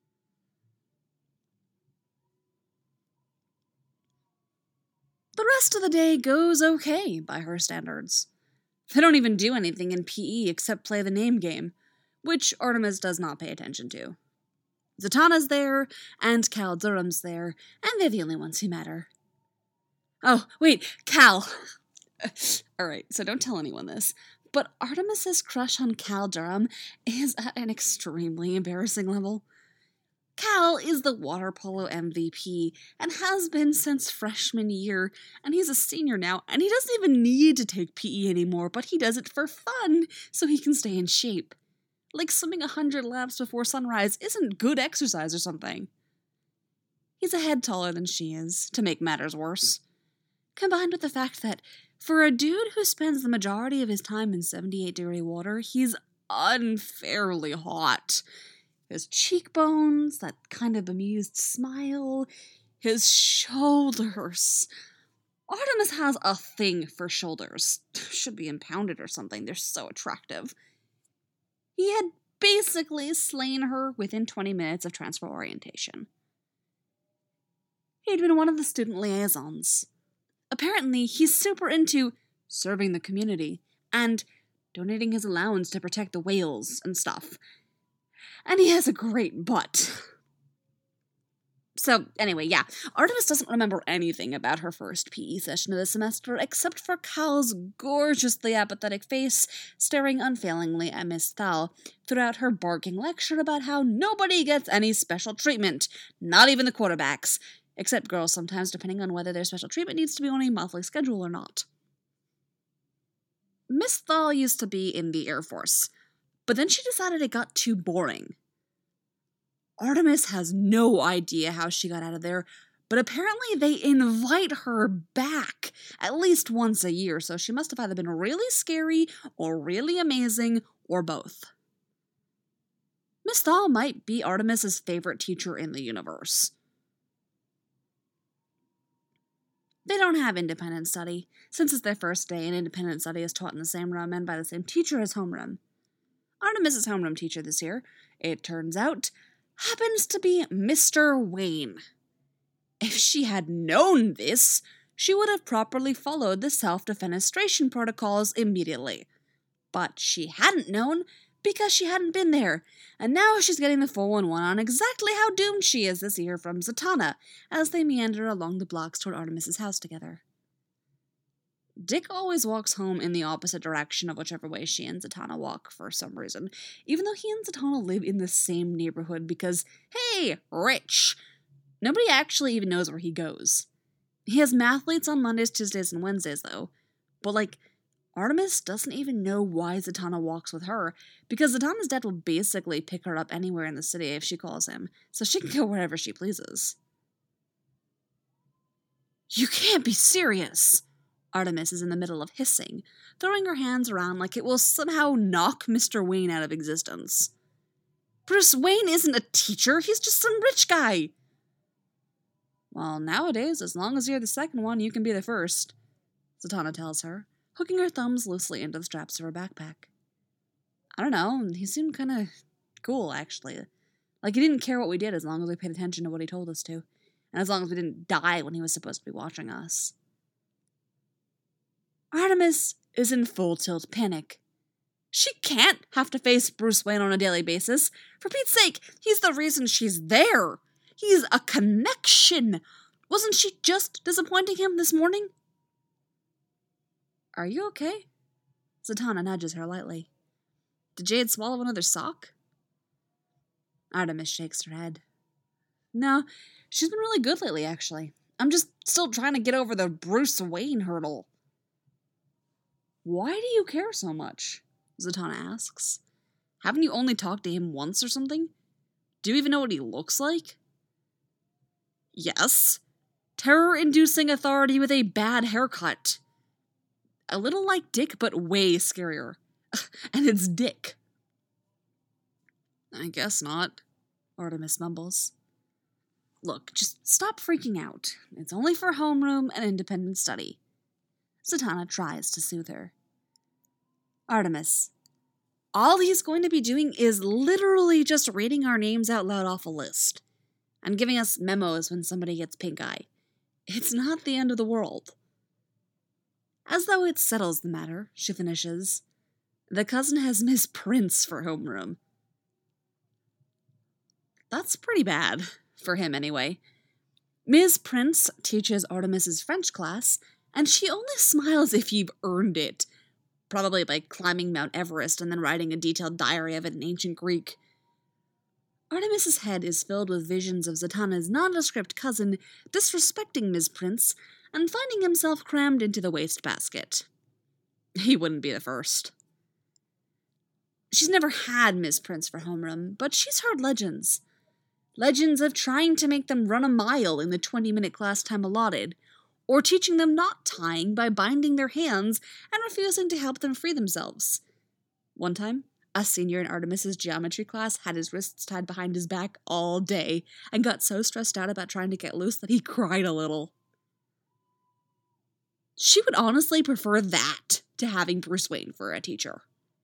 The rest of the day goes okay by her standards. They don't even do anything in PE except play the name game, which Artemis does not pay attention to. Zatanna's there, and Cal Durham's there, and they're the only ones who matter. Oh, wait, Cal! Alright, so don't tell anyone this, but Artemis's crush on Cal Durham is at an extremely embarrassing level. Cal is the water polo MVP and has been since freshman year, and he's a senior now, and he doesn't even need to take PE anymore, but he does it for fun so he can stay in shape. Like swimming 100 laps before sunrise isn't good exercise or something. He's a head taller than she is, to make matters worse. Combined with the fact that, for a dude who spends the majority of his time in 78-degree water, he's unfairly hot. His cheekbones, that kind of bemused smile, his shoulders. Artemis has a thing for shoulders. Should be impounded or something, they're so attractive. He had basically slain her within 20 minutes of transfer orientation. He'd been one of the student liaisons. Apparently, he's super into serving the community and donating his allowance to protect the whales and stuff. And he has a great butt. So, anyway, yeah, Artemis doesn't remember anything about her first PE session of the semester except for Cal's gorgeously apathetic face staring unfailingly at Miss Thal throughout her barking lecture about how nobody gets any special treatment, not even the quarterbacks, except girls sometimes, depending on whether their special treatment needs to be on a monthly schedule or not. Miss Thal used to be in the Air Force, but then she decided it got too boring. Artemis has no idea how she got out of there, but apparently they invite her back at least once a year, so she must have either been really scary or really amazing, or both. Miss Thal might be Artemis's favorite teacher in the universe. They don't have independent study, since it's their first day and independent study is taught in the same room and by the same teacher as homeroom. Artemis's homeroom teacher this year, it turns out, happens to be Mr. Wayne. If she had known this, she would have properly followed the self-defenestration protocols immediately. But she hadn't known because she hadn't been there, and now she's getting the 411 on exactly how doomed she is this year from Zatanna as they meander along the blocks toward Artemis's house together. Dick always walks home in the opposite direction of whichever way she and Zatanna walk for some reason, even though he and Zatanna live in the same neighborhood because, hey, rich! Nobody actually even knows where he goes. He has mathletes on Mondays, Tuesdays, and Wednesdays, though. But, Artemis doesn't even know why Zatanna walks with her, because Zatanna's dad will basically pick her up anywhere in the city if she calls him, so she can go wherever she pleases. You can't be serious! Artemis is in the middle of hissing, throwing her hands around like it will somehow knock Mr. Wayne out of existence. Bruce Wayne isn't a teacher, he's just some rich guy! Well, nowadays, as long as you're the second one, you can be the first, Zatanna tells her, hooking her thumbs loosely into the straps of her backpack. I don't know, he seemed kind of cool, actually. He didn't care what we did as long as we paid attention to what he told us to, and as long as we didn't die when he was supposed to be watching us. Artemis is in full tilt panic. She can't have to face Bruce Wayne on a daily basis. For Pete's sake, he's the reason she's there. He's a connection. Wasn't she just disappointing him this morning? Are you okay? Zatanna nudges her lightly. Did Jade swallow another sock? Artemis shakes her head. No, she's been really good lately, actually. I'm just still trying to get over the Bruce Wayne hurdle. Why do you care so much? Zatanna asks. Haven't you only talked to him once or something? Do you even know what he looks like? Yes. Terror-inducing authority with a bad haircut. A little like Dick, but way scarier. And it's Dick. I guess not, Artemis mumbles. Look, just stop freaking out. It's only for homeroom and independent study. Zatanna tries to soothe her. Artemis, all he's going to be doing is literally just reading our names out loud off a list and giving us memos when somebody gets pink eye. It's not the end of the world. As though it settles the matter, she finishes. The cousin has Miss Prince for homeroom. That's pretty bad, for him anyway. Ms. Prince teaches Artemis's French class, and she only smiles if you've earned it, probably by climbing Mount Everest and then writing a detailed diary of it in ancient Greek. Artemis's head is filled with visions of Zatanna's nondescript cousin disrespecting Ms. Prince and finding himself crammed into the wastebasket. He wouldn't be the first. She's never had Ms. Prince for homeroom, but she's heard legends. Legends of trying to make them run a mile in the 20-minute class time allotted, or teaching them knot tying by binding their hands and refusing to help them free themselves. One time, a senior in Artemis's geometry class had his wrists tied behind his back all day and got so stressed out about trying to get loose that he cried a little. She would honestly prefer that to having Bruce Wayne for a teacher.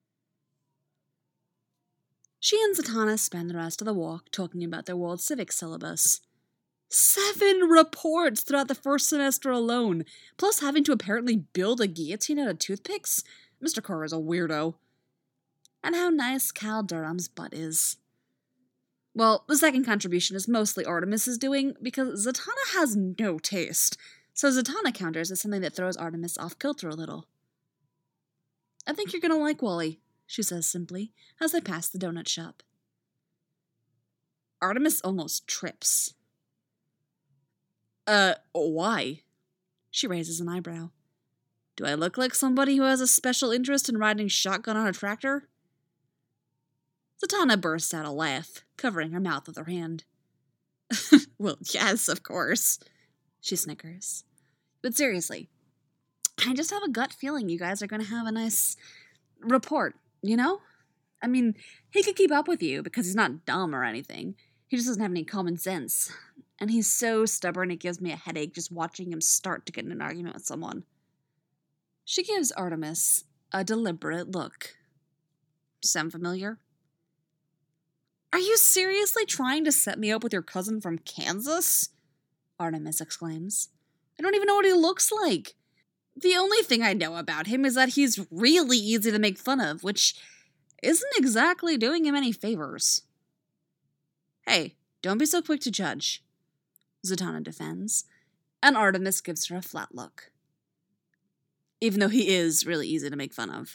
She and Zatanna spend the rest of the walk talking about their world civics syllabus. 7 reports throughout the first semester alone, plus having to apparently build a guillotine out of toothpicks. Mr. Carr is a weirdo. And how nice Cal Durham's butt is. Well, the second contribution is mostly Artemis's doing, because Zatanna has no taste, so Zatanna counters as something that throws Artemis off kilter a little. I think you're gonna like Wally, she says simply, as they pass the donut shop. Artemis almost trips. Why? She raises an eyebrow. Do I look like somebody who has a special interest in riding shotgun on a tractor? Zatanna bursts out a laugh, covering her mouth with her hand. Well, yes, of course, she snickers. But seriously, I just have a gut feeling you guys are going to have a nice rapport, you know? I mean, he could keep up with you because he's not dumb or anything. He just doesn't have any common sense. And he's so stubborn it gives me a headache just watching him start to get in an argument with someone. She gives Artemis a deliberate look. Sound familiar? Are you seriously trying to set me up with your cousin from Kansas? Artemis exclaims. I don't even know what he looks like. The only thing I know about him is that he's really easy to make fun of, which isn't exactly doing him any favors. Hey, don't be so quick to judge, Zatanna defends, and Artemis gives her a flat look. Even though he is really easy to make fun of.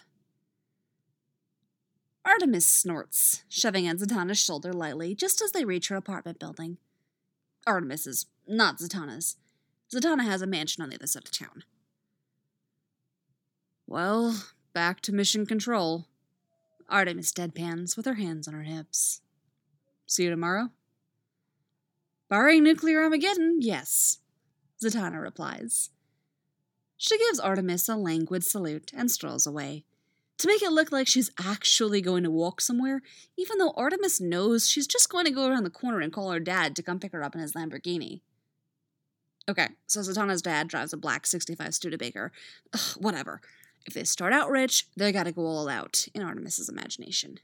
Artemis snorts, shoving at Zatanna's shoulder lightly just as they reach her apartment building. Artemis's, not Zatanna's. Zatanna has a mansion on the other side of town. Well, back to mission control. Artemis deadpans with her hands on her hips. See you tomorrow? Barring nuclear Armageddon, yes, Zatanna replies. She gives Artemis a languid salute and strolls away, to make it look like she's actually going to walk somewhere, even though Artemis knows she's just going to go around the corner and call her dad to come pick her up in his Lamborghini. Okay, so Zatanna's dad drives a black 65 Studebaker. Ugh, whatever. If they start out rich, they gotta go all out, in Artemis's imagination.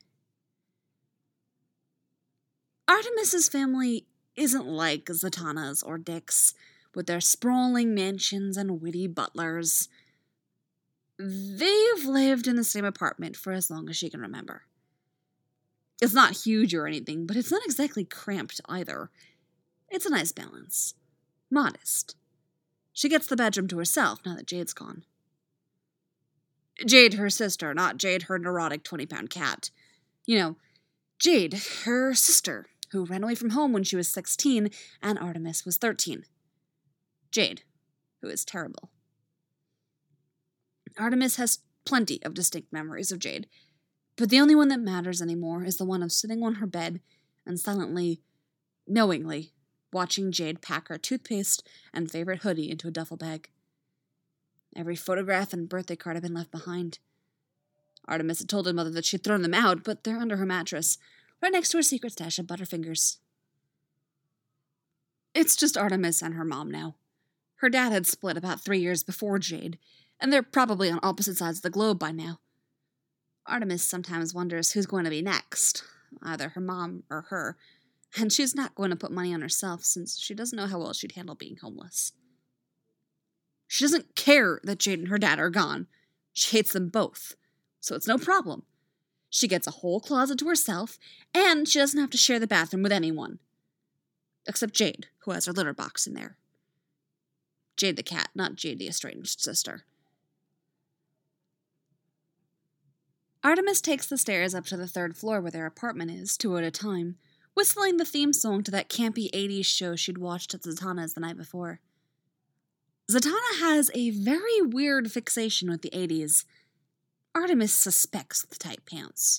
Artemis's family isn't like Zatanna's or Dick's, with their sprawling mansions and witty butlers. They've lived in the same apartment for as long as she can remember. It's not huge or anything, but it's not exactly cramped either. It's a nice balance. Modest. She gets the bedroom to herself now that Jade's gone. Jade, her sister, not Jade, her neurotic 20-pound cat. You know, Jade, her sister, who ran away from home when she was 16 and Artemis was 13. Jade, who is terrible. Artemis has plenty of distinct memories of Jade, but the only one that matters anymore is the one of sitting on her bed and silently, knowingly, watching Jade pack her toothpaste and favorite hoodie into a duffel bag. Every photograph and birthday card had been left behind. Artemis had told her mother that she'd thrown them out, but they're under her mattress, right next to her secret stash of Butterfingers. It's just Artemis and her mom now. Her dad had split about 3 years before Jade, and they're probably on opposite sides of the globe by now. Artemis sometimes wonders who's going to be next, either her mom or her, and she's not going to put money on herself since she doesn't know how well she'd handle being homeless. She doesn't care that Jade and her dad are gone. She hates them both, so it's no problem. She gets a whole closet to herself, and she doesn't have to share the bathroom with anyone. Except Jade, who has her litter box in there. Jade the cat, not Jade the estranged sister. Artemis takes the stairs up to the 3rd floor where their apartment is, 2 at a time, whistling the theme song to that campy 80s show she'd watched at Zatanna's the night before. Zatanna has a very weird fixation with the 80s. Artemis suspects the tight pants.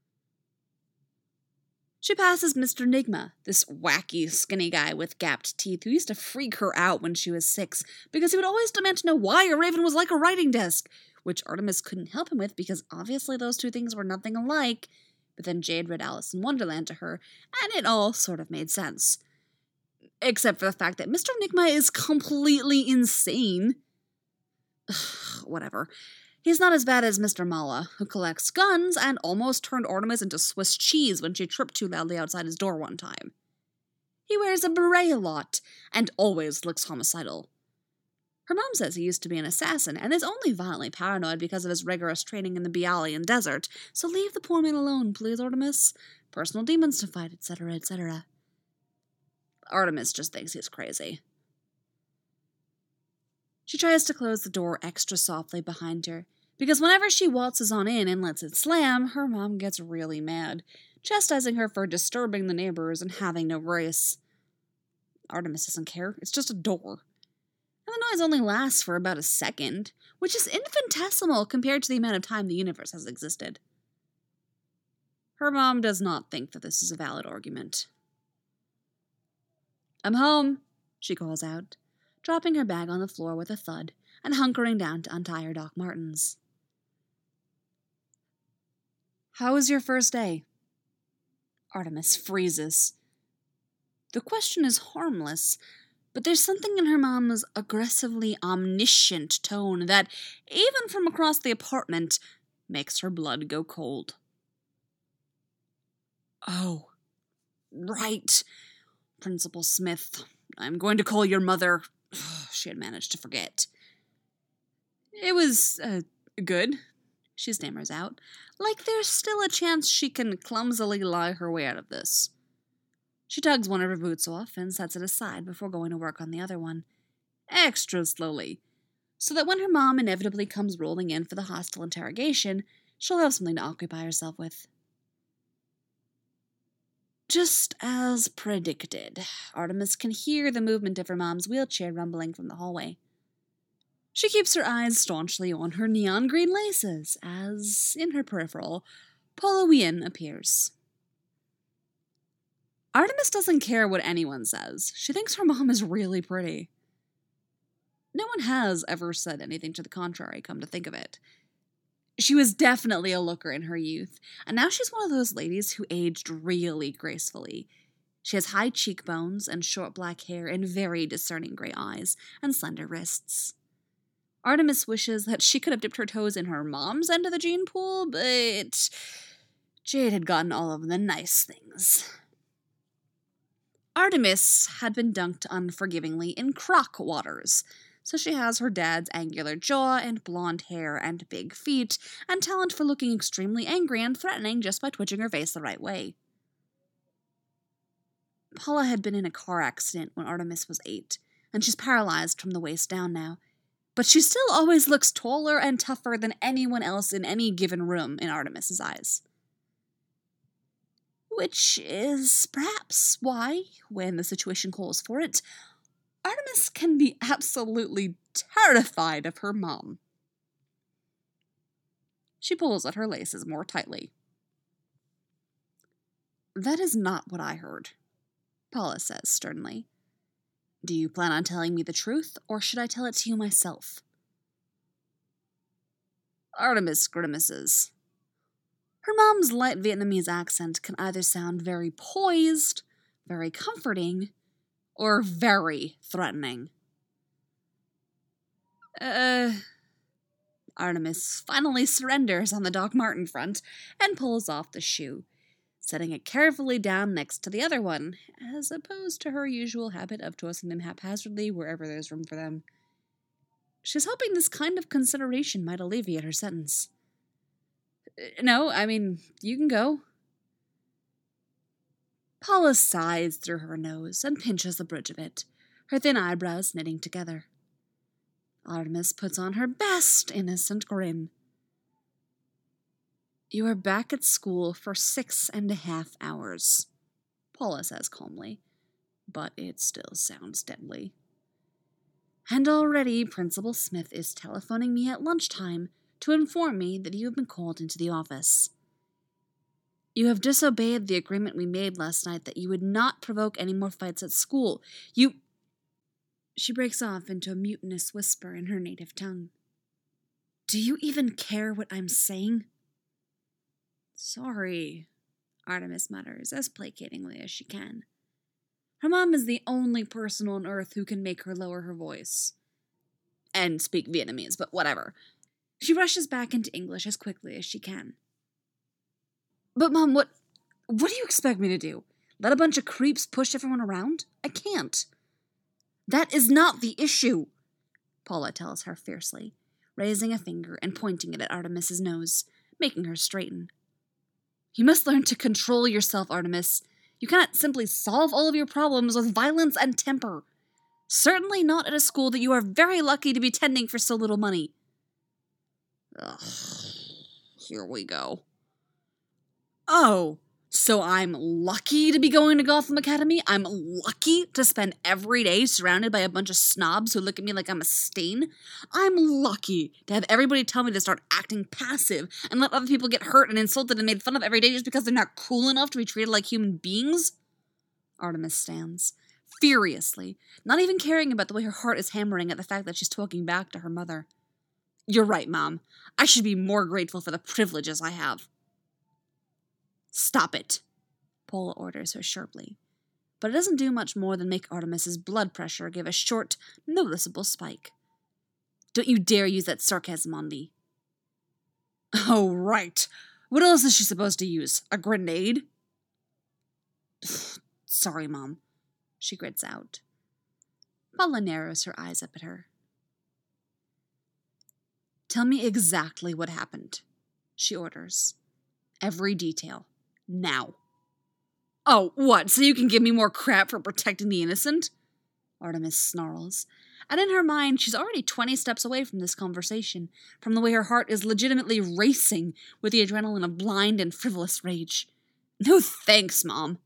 She passes Mr. Nigma, this wacky, skinny guy with gapped teeth who used to freak her out when she was 6 because he would always demand to know why a raven was like a writing desk, which Artemis couldn't help him with because obviously those two things were nothing alike. But then Jade read Alice in Wonderland to her, and it all sort of made sense. Except for the fact that Mr. Nigma is completely insane. Whatever. He's not as bad as Mr. Mala, who collects guns and almost turned Artemis into Swiss cheese when she tripped too loudly outside his door one time. He wears a beret a lot, and always looks homicidal. Her mom says he used to be an assassin, and is only violently paranoid because of his rigorous training in the Bialyan desert, so leave the poor man alone, please, Artemis. Personal demons to fight, etc., etc. Artemis just thinks he's crazy. She tries to close the door extra softly behind her, because whenever she waltzes on in and lets it slam, her mom gets really mad, chastising her for disturbing the neighbors and having no grace. Artemis doesn't care. It's just a door. And the noise only lasts for about a second, which is infinitesimal compared to the amount of time the universe has existed. Her mom does not think that this is a valid argument. "I'm home," she calls out, dropping her bag on the floor with a thud and hunkering down to untie her Doc Martens. "How was your first day?" Artemis freezes. The question is harmless, but there's something in her mom's aggressively omniscient tone that, even from across the apartment, makes her blood go cold. "Oh, right. Principal Smith, I'm going to call your mother." She had managed to forget. "It was, good," she stammers out, like there's still a chance she can clumsily lie her way out of this. She tugs one of her boots off and sets it aside before going to work on the other one, extra slowly, so that when her mom inevitably comes rolling in for the hostile interrogation, she'll have something to occupy herself with. Just as predicted, Artemis can hear the movement of her mom's wheelchair rumbling from the hallway. She keeps her eyes staunchly on her neon green laces as, in her peripheral, Paula Wien appears. Artemis doesn't care what anyone says. She thinks her mom is really pretty. No one has ever said anything to the contrary, come to think of it. She was definitely a looker in her youth, and now she's one of those ladies who aged really gracefully. She has high cheekbones and short black hair and very discerning gray eyes and slender wrists. Artemis wishes that she could have dipped her toes in her mom's end of the gene pool, but Jade had gotten all of the nice things. Artemis had been dunked unforgivingly in croc waters, so she has her dad's angular jaw and blonde hair and big feet, and talent for looking extremely angry and threatening just by twitching her face the right way. Paula had been in a car accident when Artemis was 8, and she's paralyzed from the waist down now, but she still always looks taller and tougher than anyone else in any given room in Artemis's eyes. Which is perhaps why, when the situation calls for it, Artemis can be absolutely terrified of her mom. She pulls at her laces more tightly. "That is not what I heard," Paula says sternly. "Do you plan on telling me the truth, or should I tell it to you myself?" Artemis grimaces. Her mom's light Vietnamese accent can either sound very poised, very comforting, or very threatening. Artemis finally surrenders on the Doc Marten front and pulls off the shoe, setting it carefully down next to the other one, as opposed to her usual habit of tossing them haphazardly wherever there's room for them. She's hoping this kind of consideration might alleviate her sentence. "No, I mean, you can go." Paula sighs through her nose and pinches the bridge of it, her thin eyebrows knitting together. Artemis puts on her best innocent grin. "You are back at school for 6.5 hours, Paula says calmly, but it still sounds deadly. "And already Principal Smith is telephoning me at lunchtime to inform me that you have been called into the office. You have disobeyed the agreement we made last night that you would not provoke any more fights at school. She breaks off into a mutinous whisper in her native tongue. "Do you even care what I'm saying?" "Sorry," Artemis mutters as placatingly as she can. Her mom is the only person on Earth who can make her lower her voice. And speak Vietnamese, but whatever. She rushes back into English as quickly as she can. "But Mom, what do you expect me to do? Let a bunch of creeps push everyone around? I can't." "That is not the issue," Paula tells her fiercely, raising a finger and pointing it at Artemis's nose, making her straighten. "You must learn to control yourself, Artemis. You cannot simply solve all of your problems with violence and temper. Certainly not at a school that you are very lucky to be tending for so little money." Ugh, here we go. "Oh, So I'm lucky to be going to Gotham Academy? I'm lucky to spend every day surrounded by a bunch of snobs who look at me like I'm a stain? I'm lucky to have everybody tell me to start acting passive and let other people get hurt and insulted and made fun of every day just because they're not cool enough to be treated like human beings? Artemis stands, furiously, not even caring about the way her heart is hammering at the fact that she's talking back to her mother. You're right, Mom. I should be more grateful for the privileges I have. Stop it, Paula orders her sharply. But it doesn't do much more than make Artemis's blood pressure give a short, noticeable spike. Don't you dare use that sarcasm on me. Oh, right. What else is she supposed to use? A grenade? Sorry, Mom, she grits out. Paula narrows her eyes up at her. Tell me exactly what happened, she orders. Every detail. Now. Oh, what, so you can give me more crap for protecting the innocent? Artemis snarls. And in her mind, she's already 20 steps away from this conversation, from the way her heart is legitimately racing with the adrenaline of blind and frivolous rage. No thanks, Mom.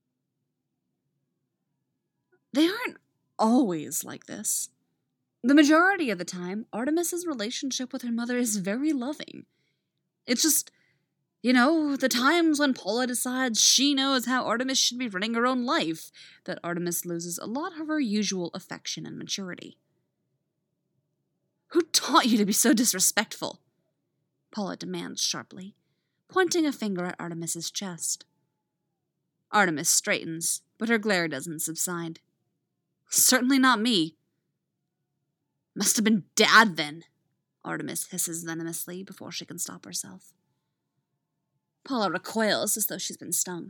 They aren't always like this. The majority of the time, Artemis's relationship with her mother is very loving. It's just, the times when Paula decides she knows how Artemis should be running her own life, that Artemis loses a lot of her usual affection and maturity. Who taught you to be so disrespectful? Paula demands sharply, pointing a finger at Artemis's chest. Artemis straightens, but her glare doesn't subside. Certainly not me. Must have been Dad, then, Artemis hisses venomously before she can stop herself. Paula recoils as though she's been stung.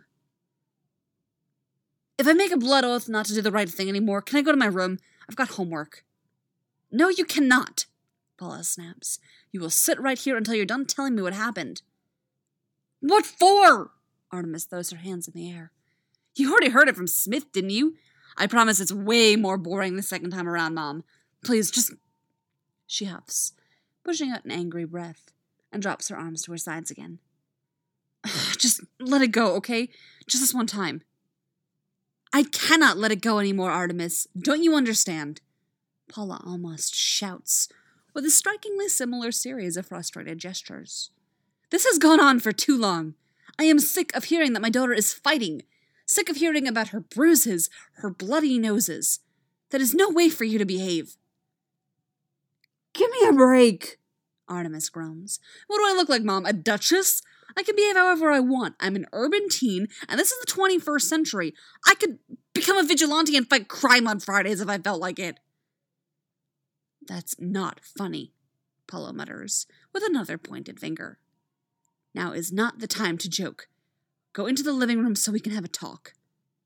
If I make a blood oath not to do the right thing anymore, can I go to my room? I've got homework. No, you cannot, Paula snaps. You will sit right here until you're done telling me what happened. What for? Artemis throws her hands in the air. You already heard it from Smith, didn't you? I promise it's way more boring the second time around, Mom. Please, just... She huffs, pushing out an angry breath, and drops her arms to her sides again. Just let it go, okay? Just this one time. I cannot let it go anymore, Artemis. Don't you understand? Paula almost shouts, with a strikingly similar series of frustrated gestures. This has gone on for too long. I am sick of hearing that my daughter is fighting. Sick of hearing about her bruises, her bloody noses. That is no way for you to behave. Give me a break, Artemis groans. What do I look like, Mom? A duchess? I can behave however I want. I'm an urban teen, and this is the 21st century. I could become a vigilante and fight crime on Fridays if I felt like it. That's not funny, Paula mutters, with another pointed finger. Now is not the time to joke. Go into the living room so we can have a talk.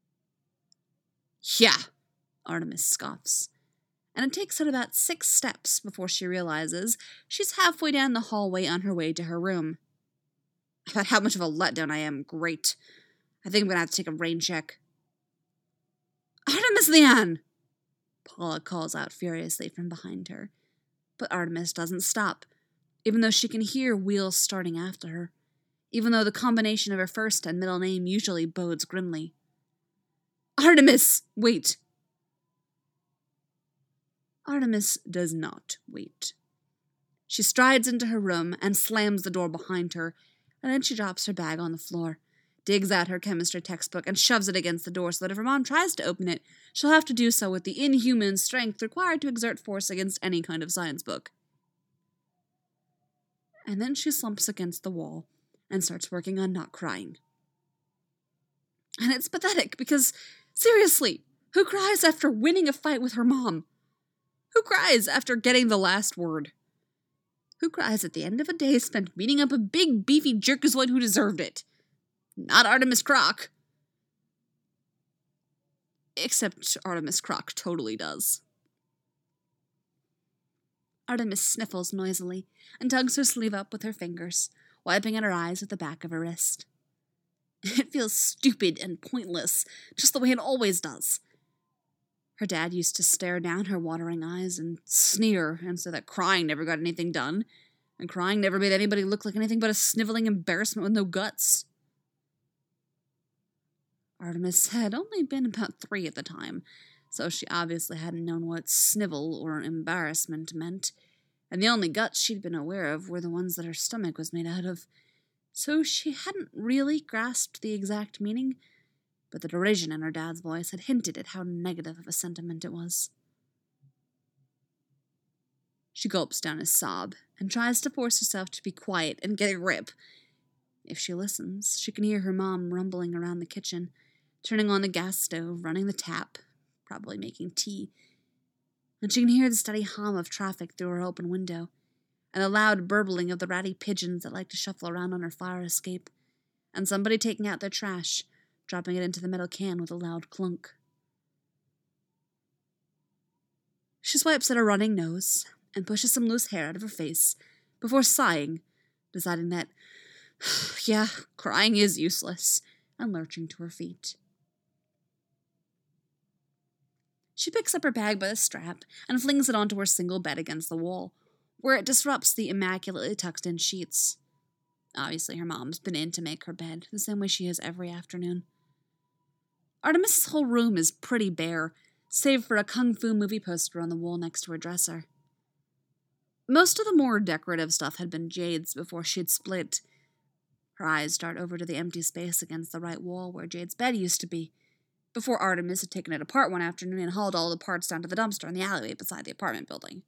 Yeah, Artemis scoffs, and it takes her about 6 steps before she realizes she's halfway down the hallway on her way to her room. About how much of a letdown I am, great. I think I'm gonna have to take a rain check. Artemis Leanne! Paula calls out furiously from behind her, but Artemis doesn't stop, even though she can hear wheels starting after her, even though the combination of her first and middle name usually bodes grimly. Artemis! Wait! Artemis does not wait. She strides into her room and slams the door behind her, and then she drops her bag on the floor, digs out her chemistry textbook, and shoves it against the door so that if her mom tries to open it, she'll have to do so with the inhuman strength required to exert force against any kind of science book. And then she slumps against the wall and starts working on not crying. And it's pathetic because, seriously, who cries after winning a fight with her mom? Who cries after getting the last word? Who cries at the end of a day spent beating up a big, beefy jerkazoid who deserved it? Not Artemis Croc. Except Artemis Croc totally does. Artemis sniffles noisily and tugs her sleeve up with her fingers, wiping at her eyes with the back of her wrist. It feels stupid and pointless, just the way it always does. Her dad used to stare down her watering eyes and sneer and say that crying never got anything done, and crying never made anybody look like anything but a sniveling embarrassment with no guts. Artemis had only been about 3 at the time, so she obviously hadn't known what snivel or embarrassment meant, and the only guts she'd been aware of were the ones that her stomach was made out of, so she hadn't really grasped the exact meaning, but the derision in her dad's voice had hinted at how negative of a sentiment it was. She gulps down a sob and tries to force herself to be quiet and get a grip. If she listens, she can hear her mom rumbling around the kitchen, turning on the gas stove, running the tap, probably making tea. And she can hear the steady hum of traffic through her open window, and the loud burbling of the ratty pigeons that like to shuffle around on her fire escape, and somebody taking out their trash, dropping it into the metal can with a loud clunk. She swipes at her running nose and pushes some loose hair out of her face before sighing, deciding that, yeah, crying is useless, and lurching to her feet. She picks up her bag by the strap and flings it onto her single bed against the wall, where it disrupts the immaculately tucked-in sheets. Obviously, her mom's been in to make her bed, the same way she is every afternoon. Artemis's whole room is pretty bare, save for a kung fu movie poster on the wall next to her dresser. Most of the more decorative stuff had been Jade's before she'd split. Her eyes dart over to the empty space against the right wall where Jade's bed used to be, before Artemis had taken it apart one afternoon and hauled all the parts down to the dumpster in the alleyway beside the apartment building.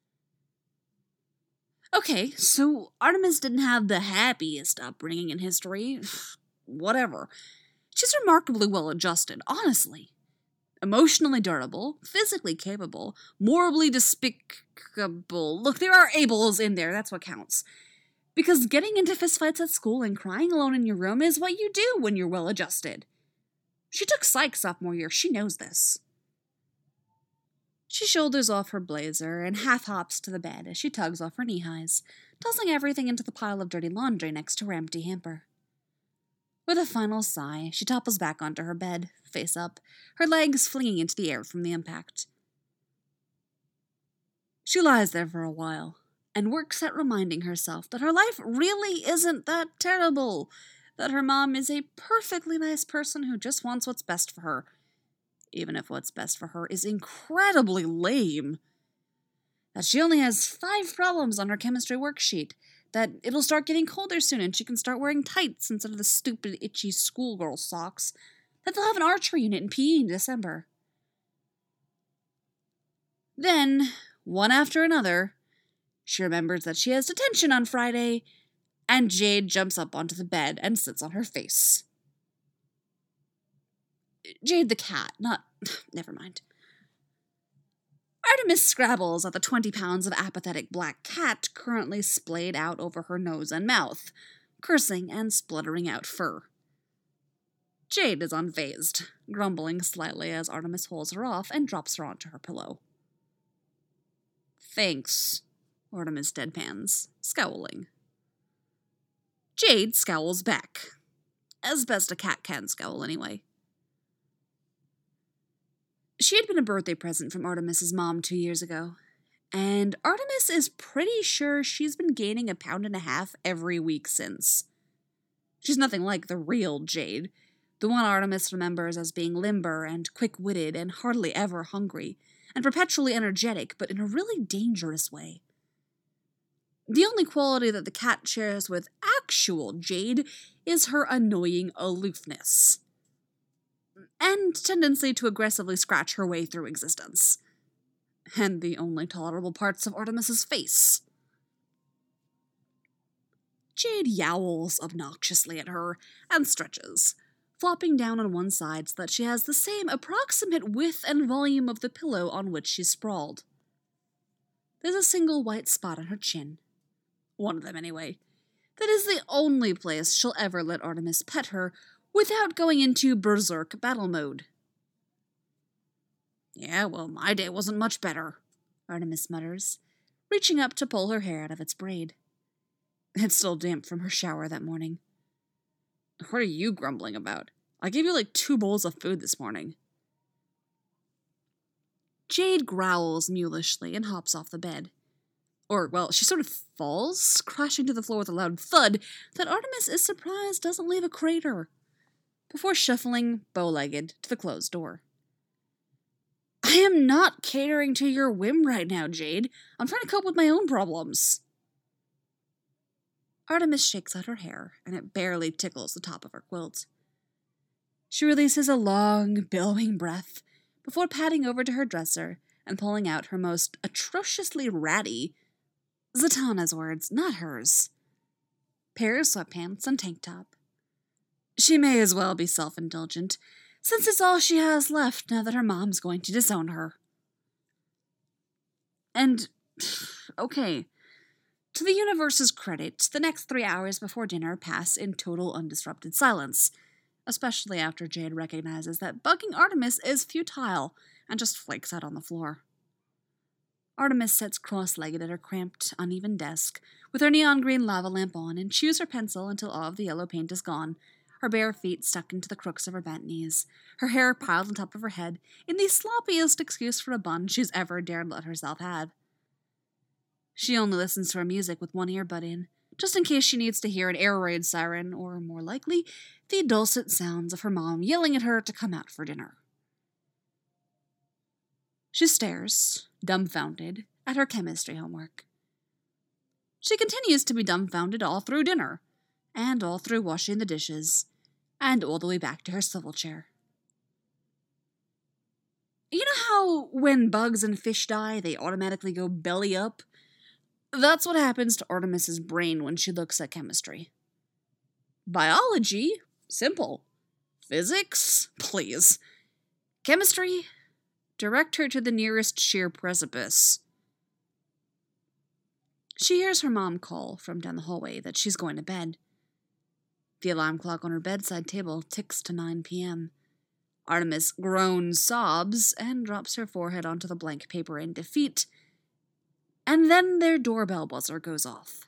Okay, so Artemis didn't have the happiest upbringing in history. Whatever. She's remarkably well-adjusted, honestly. Emotionally durable, physically capable, morally despicable. Look, there are ables in there, that's what counts. Because getting into fistfights at school and crying alone in your room is what you do when you're well-adjusted. She took psych sophomore year, she knows this. She shoulders off her blazer and half-hops to the bed as she tugs off her knee-highs, tossing everything into the pile of dirty laundry next to her empty hamper. With a final sigh, she topples back onto her bed, face up, her legs flinging into the air from the impact. She lies there for a while, and works at reminding herself that her life really isn't that terrible, that her mom is a perfectly nice person who just wants what's best for her, even if what's best for her is incredibly lame. That she only has 5 problems on her chemistry worksheet, that it'll start getting colder soon and she can start wearing tights instead of the stupid, itchy schoolgirl socks, that they'll have an archery unit in PE in December. Then, one after another, she remembers that she has detention on Friday, and Jade jumps up onto the bed and sits on her face. Jade the cat, not... never mind. Artemis scrabbles at the 20 pounds of apathetic black cat currently splayed out over her nose and mouth, cursing and spluttering out fur. Jade is unfazed, grumbling slightly as Artemis holds her off and drops her onto her pillow. Thanks, Artemis deadpans, scowling. Jade scowls back. As best a cat can scowl, anyway. She had been a birthday present from Artemis's mom 2 years ago, and Artemis is pretty sure she's been gaining 1.5 pounds every week since. She's nothing like the real Jade, the one Artemis remembers as being limber and quick-witted and hardly ever hungry, and perpetually energetic, but in a really dangerous way. The only quality that the cat shares with actual Jade is her annoying aloofness, and tendency to aggressively scratch her way through existence. And the only tolerable parts of Artemis's face. Jade yowls obnoxiously at her and stretches, flopping down on one side so that she has the same approximate width and volume of the pillow on which she's sprawled. There's a single white spot on her chin. One of them, anyway. That is the only place she'll ever let Artemis pet her without going into berserk battle mode. Yeah, well, my day wasn't much better, Artemis mutters, reaching up to pull her hair out of its braid. It's still damp from her shower that morning. What are you grumbling about? I gave you 2 bowls of food this morning. Jade growls mulishly and hops off the bed. Or, well, she sort of falls, crashing to the floor with a loud thud that Artemis is surprised doesn't leave a crater. before shuffling bow-legged to the closed door. I am not catering to your whim right now, Jade. I'm trying to cope with my own problems. Artemis shakes out her hair, and it barely tickles the top of her quilt. She releases a long, billowing breath before padding over to her dresser and pulling out her most atrociously ratty, Zatanna's words, not hers, pair of sweatpants and tank top. She may as well be self-indulgent, since it's all she has left now that her mom's going to disown her. And, okay, to the universe's credit, the next 3 hours before dinner pass in total undisrupted silence, especially after Jade recognizes that bugging Artemis is futile and just flakes out on the floor. Artemis sits cross-legged at her cramped, uneven desk, with her neon green lava lamp on, and chews her pencil until all of the yellow paint is gone, her bare feet stuck into the crooks of her bent knees, her hair piled on top of her head, in the sloppiest excuse for a bun she's ever dared let herself have. She only listens to her music with one earbud in, just in case she needs to hear an air raid siren, or, more likely, the dulcet sounds of her mom yelling at her to come out for dinner. She stares, dumbfounded, at her chemistry homework. She continues to be dumbfounded all through dinner, and all through washing the dishes, and all the way back to her swivel chair. You know how when bugs and fish die, they automatically go belly up? That's what happens to Artemis's brain when she looks at chemistry. Biology? Simple. Physics? Please. Chemistry? Direct her to the nearest sheer precipice. She hears her mom call from down the hallway that she's going to bed. The alarm clock on her bedside table ticks to 9 p.m. Artemis groans, sobs, and drops her forehead onto the blank paper in defeat. And then their doorbell buzzer goes off.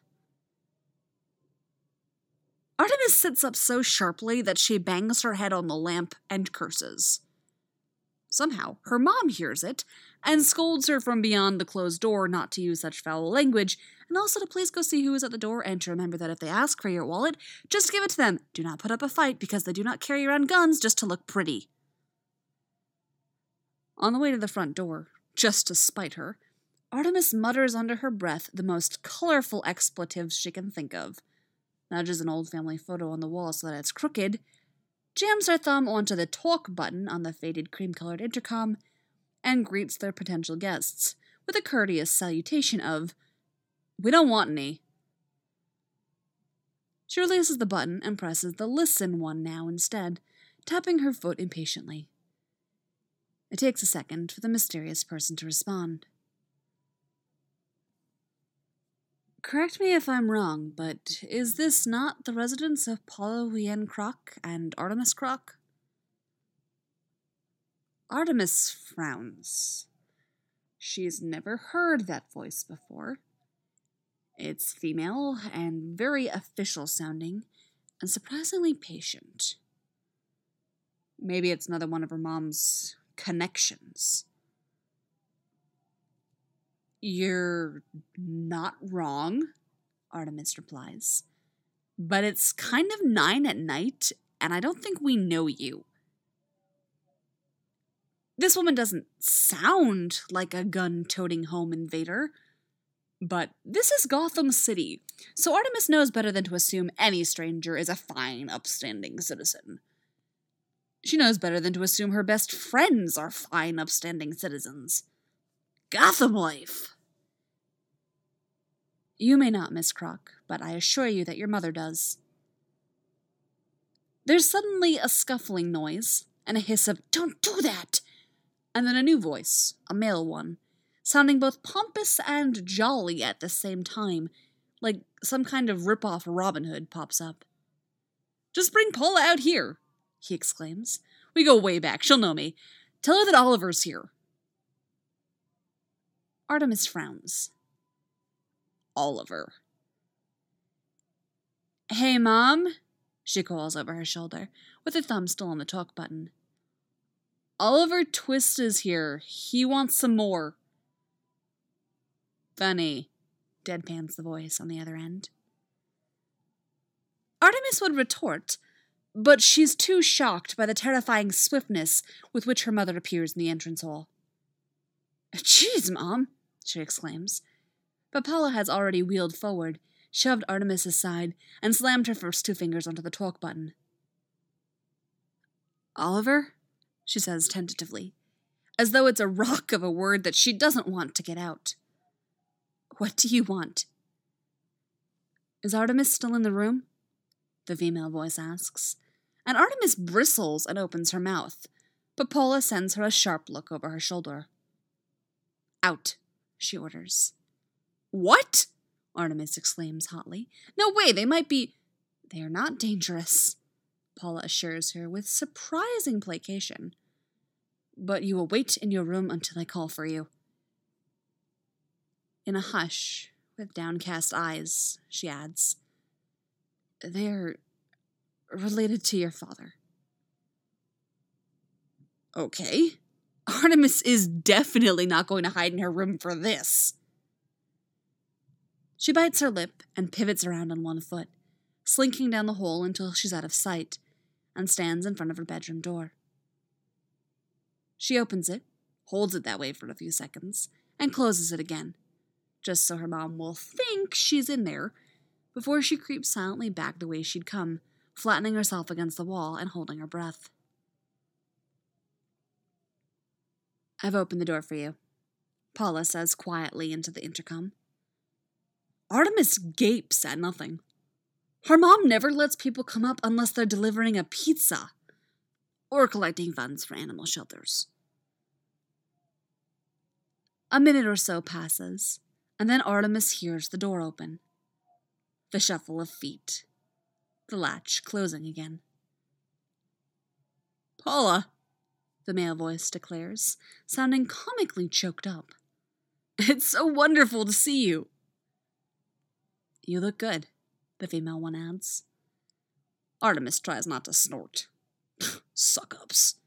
Artemis sits up so sharply that she bangs her head on the lamp and curses. Somehow, her mom hears it and scolds her from beyond the closed door not to use such foul language, and also to please go see who is at the door and to remember that if they ask for your wallet, just give it to them. Do not put up a fight because they do not carry around guns just to look pretty. On the way to the front door, just to spite her, Artemis mutters under her breath the most colorful expletives she can think of, nudges an old family photo on the wall so that it's crooked, jams her thumb onto the talk button on the faded cream-colored intercom, and greets their potential guests with a courteous salutation of, "We don't want any." She releases the button and presses the listen one now instead, tapping her foot impatiently. It takes a second for the mysterious person to respond. Correct me if I'm wrong, but is this not the residence of Paula Wien Croc and Artemis Croc? Artemis frowns. She's never heard that voice before. It's female and very official sounding, and surprisingly patient. Maybe it's another one of her mom's connections. You're not wrong, Artemis replies. But it's kind of 9 at night, and I don't think we know you. This woman doesn't sound like a gun-toting home invader, but this is Gotham City, so Artemis knows better than to assume any stranger is a fine, upstanding citizen. She knows better than to assume her best friends are fine, upstanding citizens. Gotham life! You may not, Miss Croc, but I assure you that your mother does. There's suddenly a scuffling noise, and a hiss of, "Don't do that!" And then a new voice, a male one, sounding both pompous and jolly at the same time, like some kind of rip-off Robin Hood pops up. "Just bring Paula out here," he exclaims. "We go way back, she'll know me. Tell her that Oliver's here." Artemis frowns. Oliver. "Hey, Mom," she calls over her shoulder, with her thumb still on the talk button. "Oliver Twist is here. He wants some more." "Funny," deadpans the voice on the other end. Artemis would retort, but she's too shocked by the terrifying swiftness with which her mother appears in the entrance hall. "Jeez, Mom!" she exclaims. But Paula has already wheeled forward, shoved Artemis aside, and slammed her first 2 fingers onto the talk button. "Oliver?" she says tentatively, as though it's a rock of a word that she doesn't want to get out. "What do you want?" "Is Artemis still in the room?" the female voice asks, and Artemis bristles and opens her mouth, but Paula sends her a sharp look over her shoulder. "Out," she orders. "What?" Artemis exclaims hotly. "No way, they might be—" "They are not dangerous," Paula assures her with surprising placation. "But you will wait in your room until I call for you." In a hush, with downcast eyes, she adds, "They're related to your father." Okay. Artemis is definitely not going to hide in her room for this. She bites her lip and pivots around on one foot, slinking down the hole until she's out of sight, and stands in front of her bedroom door. She opens it, holds it that way for a few seconds, and closes it again, just so her mom will think she's in there, before she creeps silently back the way she'd come, flattening herself against the wall and holding her breath. "I've opened the door for you," Paula says quietly into the intercom. Artemis gapes at nothing. Her mom never lets people come up unless they're delivering a pizza or collecting funds for animal shelters. A minute or so passes, and then Artemis hears the door open. The shuffle of feet. The latch closing again. "Paula," the male voice declares, sounding comically choked up. "It's so wonderful to see you." "You look good," the female one adds. Artemis tries not to snort. Suck-ups.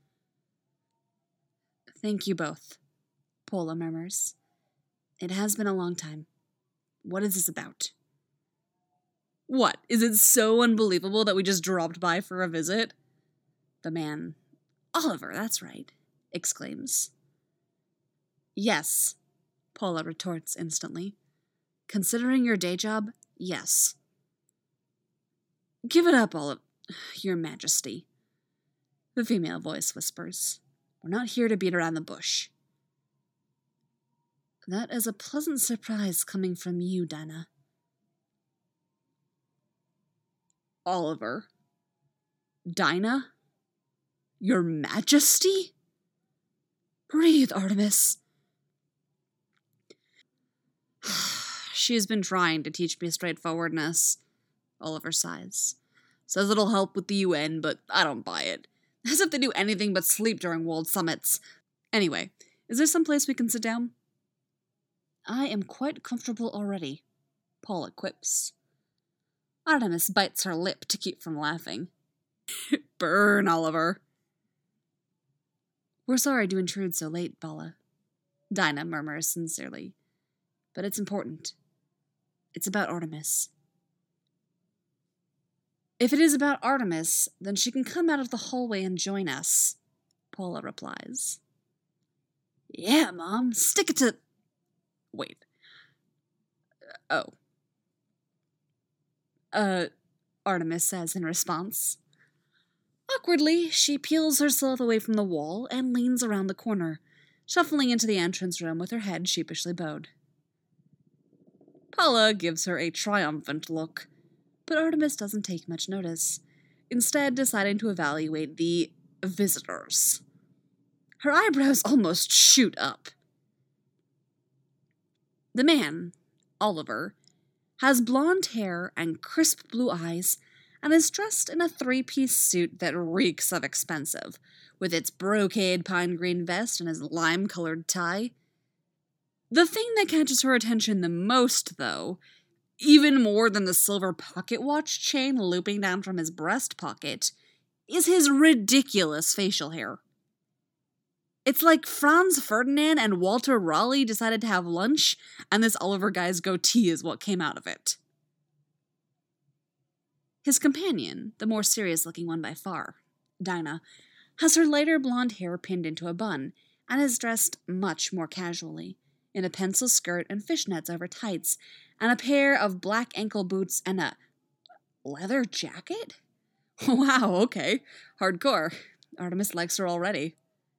"Thank you both," Paula murmurs. "It has been a long time. What is this about?" "What, is it so unbelievable that we just dropped by for a visit?" The man, "Oliver, that's right," exclaims. "Yes," Paula retorts instantly. "Considering your day job, yes." "Give it up, Your Majesty," the female voice whispers. "We're not here to beat around the bush." "That is a pleasant surprise coming from you, Dinah." "Oliver? Dinah? Your Majesty?" "Breathe, Artemis." "She has been trying to teach me straightforwardness," Oliver sighs. "Says it'll help with the UN, but I don't buy it. As if they do anything but sleep during world summits. Anyway, is there some place we can sit down?" "I am quite comfortable already," Paula quips. Artemis bites her lip to keep from laughing. "Burn, Oliver." "We're sorry to intrude so late, Paula," Dinah murmurs sincerely. "But it's important. It's about Artemis." "If it is about Artemis, then she can come out of the hallway and join us," Paula replies. "Yeah, Mom, stick it to—" Wait. Oh. Artemis says in response. Awkwardly, she peels herself away from the wall and leans around the corner, shuffling into the entrance room with her head sheepishly bowed. Paula gives her a triumphant look, but Artemis doesn't take much notice, instead deciding to evaluate the visitors. Her eyebrows almost shoot up. The man, Oliver, has blonde hair and crisp blue eyes, and is dressed in a 3-piece suit that reeks of expensive, with its brocade pine green vest and his lime-colored tie. The thing that catches her attention the most, though, even more than the silver pocket watch chain looping down from his breast pocket, is his ridiculous facial hair. It's like Franz Ferdinand and Walter Raleigh decided to have lunch, and this Oliver guy's goatee is what came out of it. His companion, the more serious-looking one by far, Dinah, has her lighter blonde hair pinned into a bun and is dressed much more casually, in a pencil skirt and fishnets over tights, and a pair of black ankle boots and a leather jacket? Wow, okay. Hardcore. Artemis likes her already.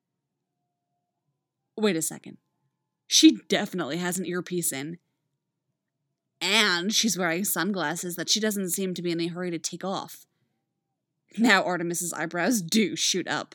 Wait a second. She definitely has an earpiece in. And she's wearing sunglasses that she doesn't seem to be in a hurry to take off. Now Artemis's eyebrows do shoot up.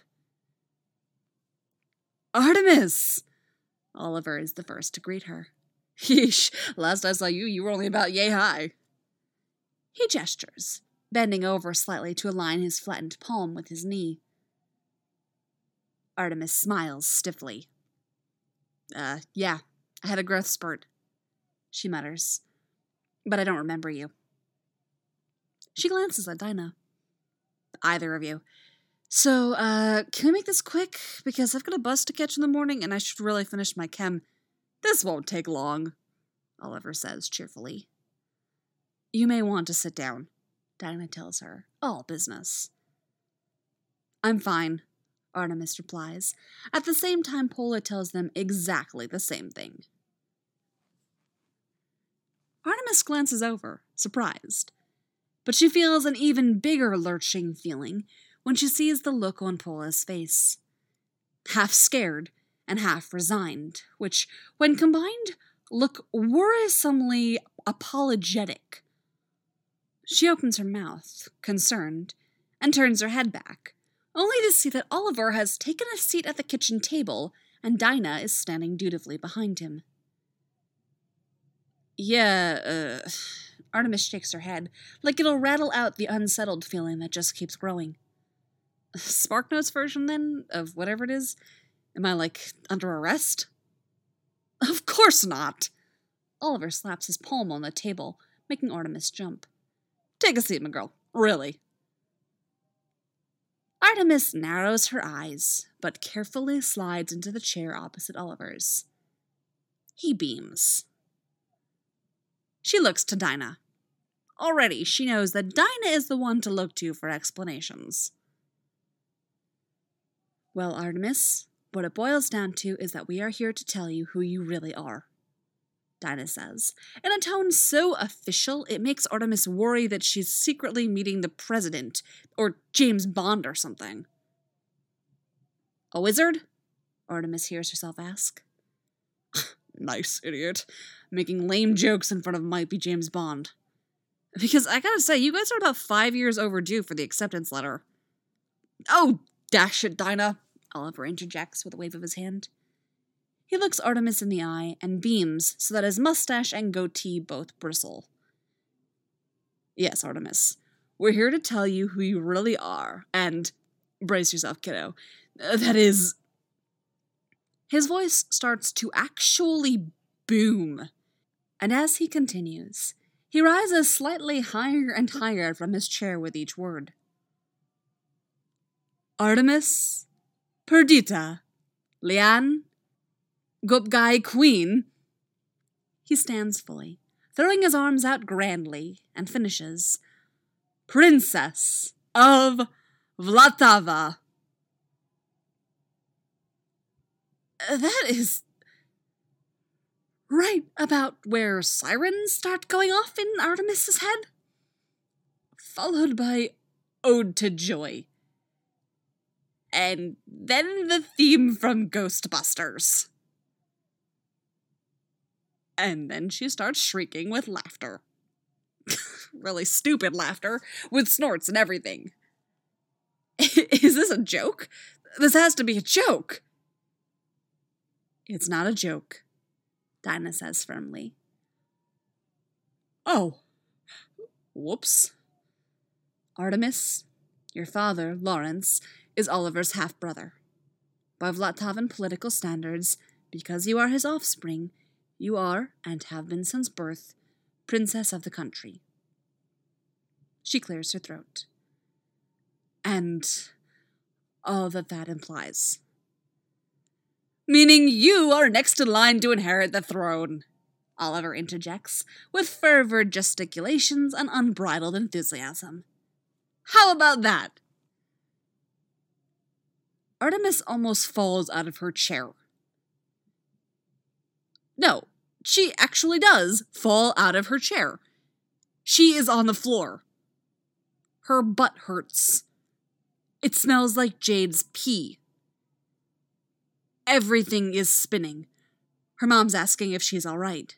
Artemis! Oliver is the first to greet her. Yeesh, last I saw you, you were only about yay high. He gestures, bending over slightly to align his flattened palm with his knee. Artemis smiles stiffly. Yeah, I had a growth spurt, she mutters. But I don't remember you. She glances at Dinah. Either of you. So, can we make this quick? Because I've got a bus to catch in the morning and I should really finish my chem. This won't take long, Oliver says cheerfully. You may want to sit down, Dinah tells her. All business. I'm fine, Artemis replies. At the same time, Paula tells them exactly the same thing. Artemis glances over, surprised. But she feels an even bigger lurching feeling when she sees the look on Paula's face. Half scared and half resigned, which, when combined, look worrisomely apologetic. She opens her mouth, concerned, and turns her head back, only to see that Oliver has taken a seat at the kitchen table and Dinah is standing dutifully behind him. Yeah, Artemis shakes her head, like it'll rattle out the unsettled feeling that just keeps growing. SparkNotes version, then, of whatever it is? Am I, under arrest? Of course not! Oliver slaps his palm on the table, making Artemis jump. Take a seat, my girl. Really. Artemis narrows her eyes, but carefully slides into the chair opposite Oliver's. He beams. She looks to Dinah. Already, she knows that Dinah is the one to look to for explanations. Well, Artemis, what it boils down to is that we are here to tell you who you really are, Dinah says, in a tone so official it makes Artemis worry that she's secretly meeting the president, or James Bond or something. A wizard? Artemis hears herself ask. Nice idiot. Making lame jokes in front of might be James Bond. Because I gotta say, you guys are about 5 years overdue for the acceptance letter. Oh, dash it, Dinah, Oliver interjects with a wave of his hand. He looks Artemis in the eye and beams so that his mustache and goatee both bristle. Yes, Artemis, we're here to tell you who you really are, and brace yourself, kiddo. That is... His voice starts to actually boom, and as he continues, he rises slightly higher and higher from his chair with each word. Artemis, Perdita, Liane, Gopgai Queen. He stands fully, throwing his arms out grandly, and finishes, Princess of Vlatava. That is right about where sirens start going off in Artemis's head, followed by Ode to Joy. And then the theme from Ghostbusters. And then she starts shrieking with laughter. Really stupid laughter, with snorts and everything. Is this a joke? This has to be a joke. It's not a joke, Dinah says firmly. Oh. Whoops. Artemis, your father, Lawrence, is Oliver's half-brother. By Vlatavan political standards, because you are his offspring, you are, and have been since birth, princess of the country. She clears her throat. And all that implies. Meaning you are next in line to inherit the throne, Oliver interjects, with fervent gesticulations and unbridled enthusiasm. How about that? Artemis almost falls out of her chair. No, she actually does fall out of her chair. She is on the floor. Her butt hurts. It smells like Jade's pee. Everything is spinning. Her mom's asking if she's all right.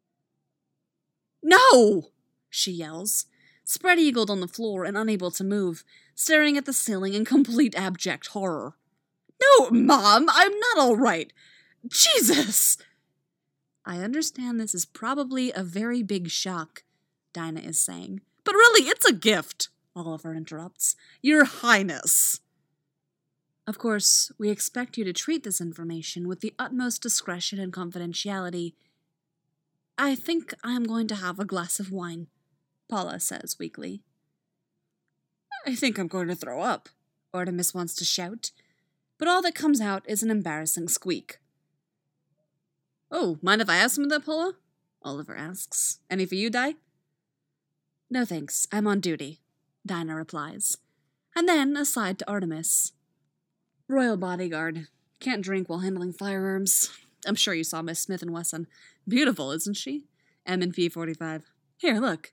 No! She yells, spread-eagled on the floor and unable to move, staring at the ceiling in complete abject horror. No, Mom, I'm not all right. Jesus! I understand this is probably a very big shock, Dinah is saying. But really, it's a gift, Oliver interrupts. Your Highness. Of course, we expect you to treat this information with the utmost discretion and confidentiality. I think I'm going to have a glass of wine, Paula says weakly. I think I'm going to throw up, Artemis wants to shout, but all that comes out is an embarrassing squeak. Oh, mind if I have some of that, Paula? Oliver asks. Any for you, Di? No thanks, I'm on duty, Dinah replies. And then, aside to Artemis. Royal bodyguard. Can't drink while handling firearms. I'm sure you saw Miss Smith & Wesson. Beautiful, isn't she? M&P 45. Here, look.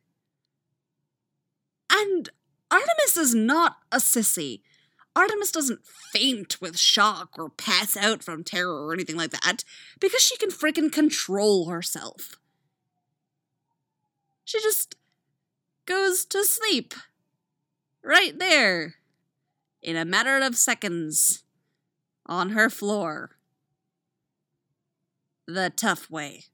And Artemis is not a sissy. Artemis doesn't faint with shock or pass out from terror or anything like that, because she can frickin' control herself. She just goes to sleep. Right there. In a matter of seconds. On her floor. The tough way.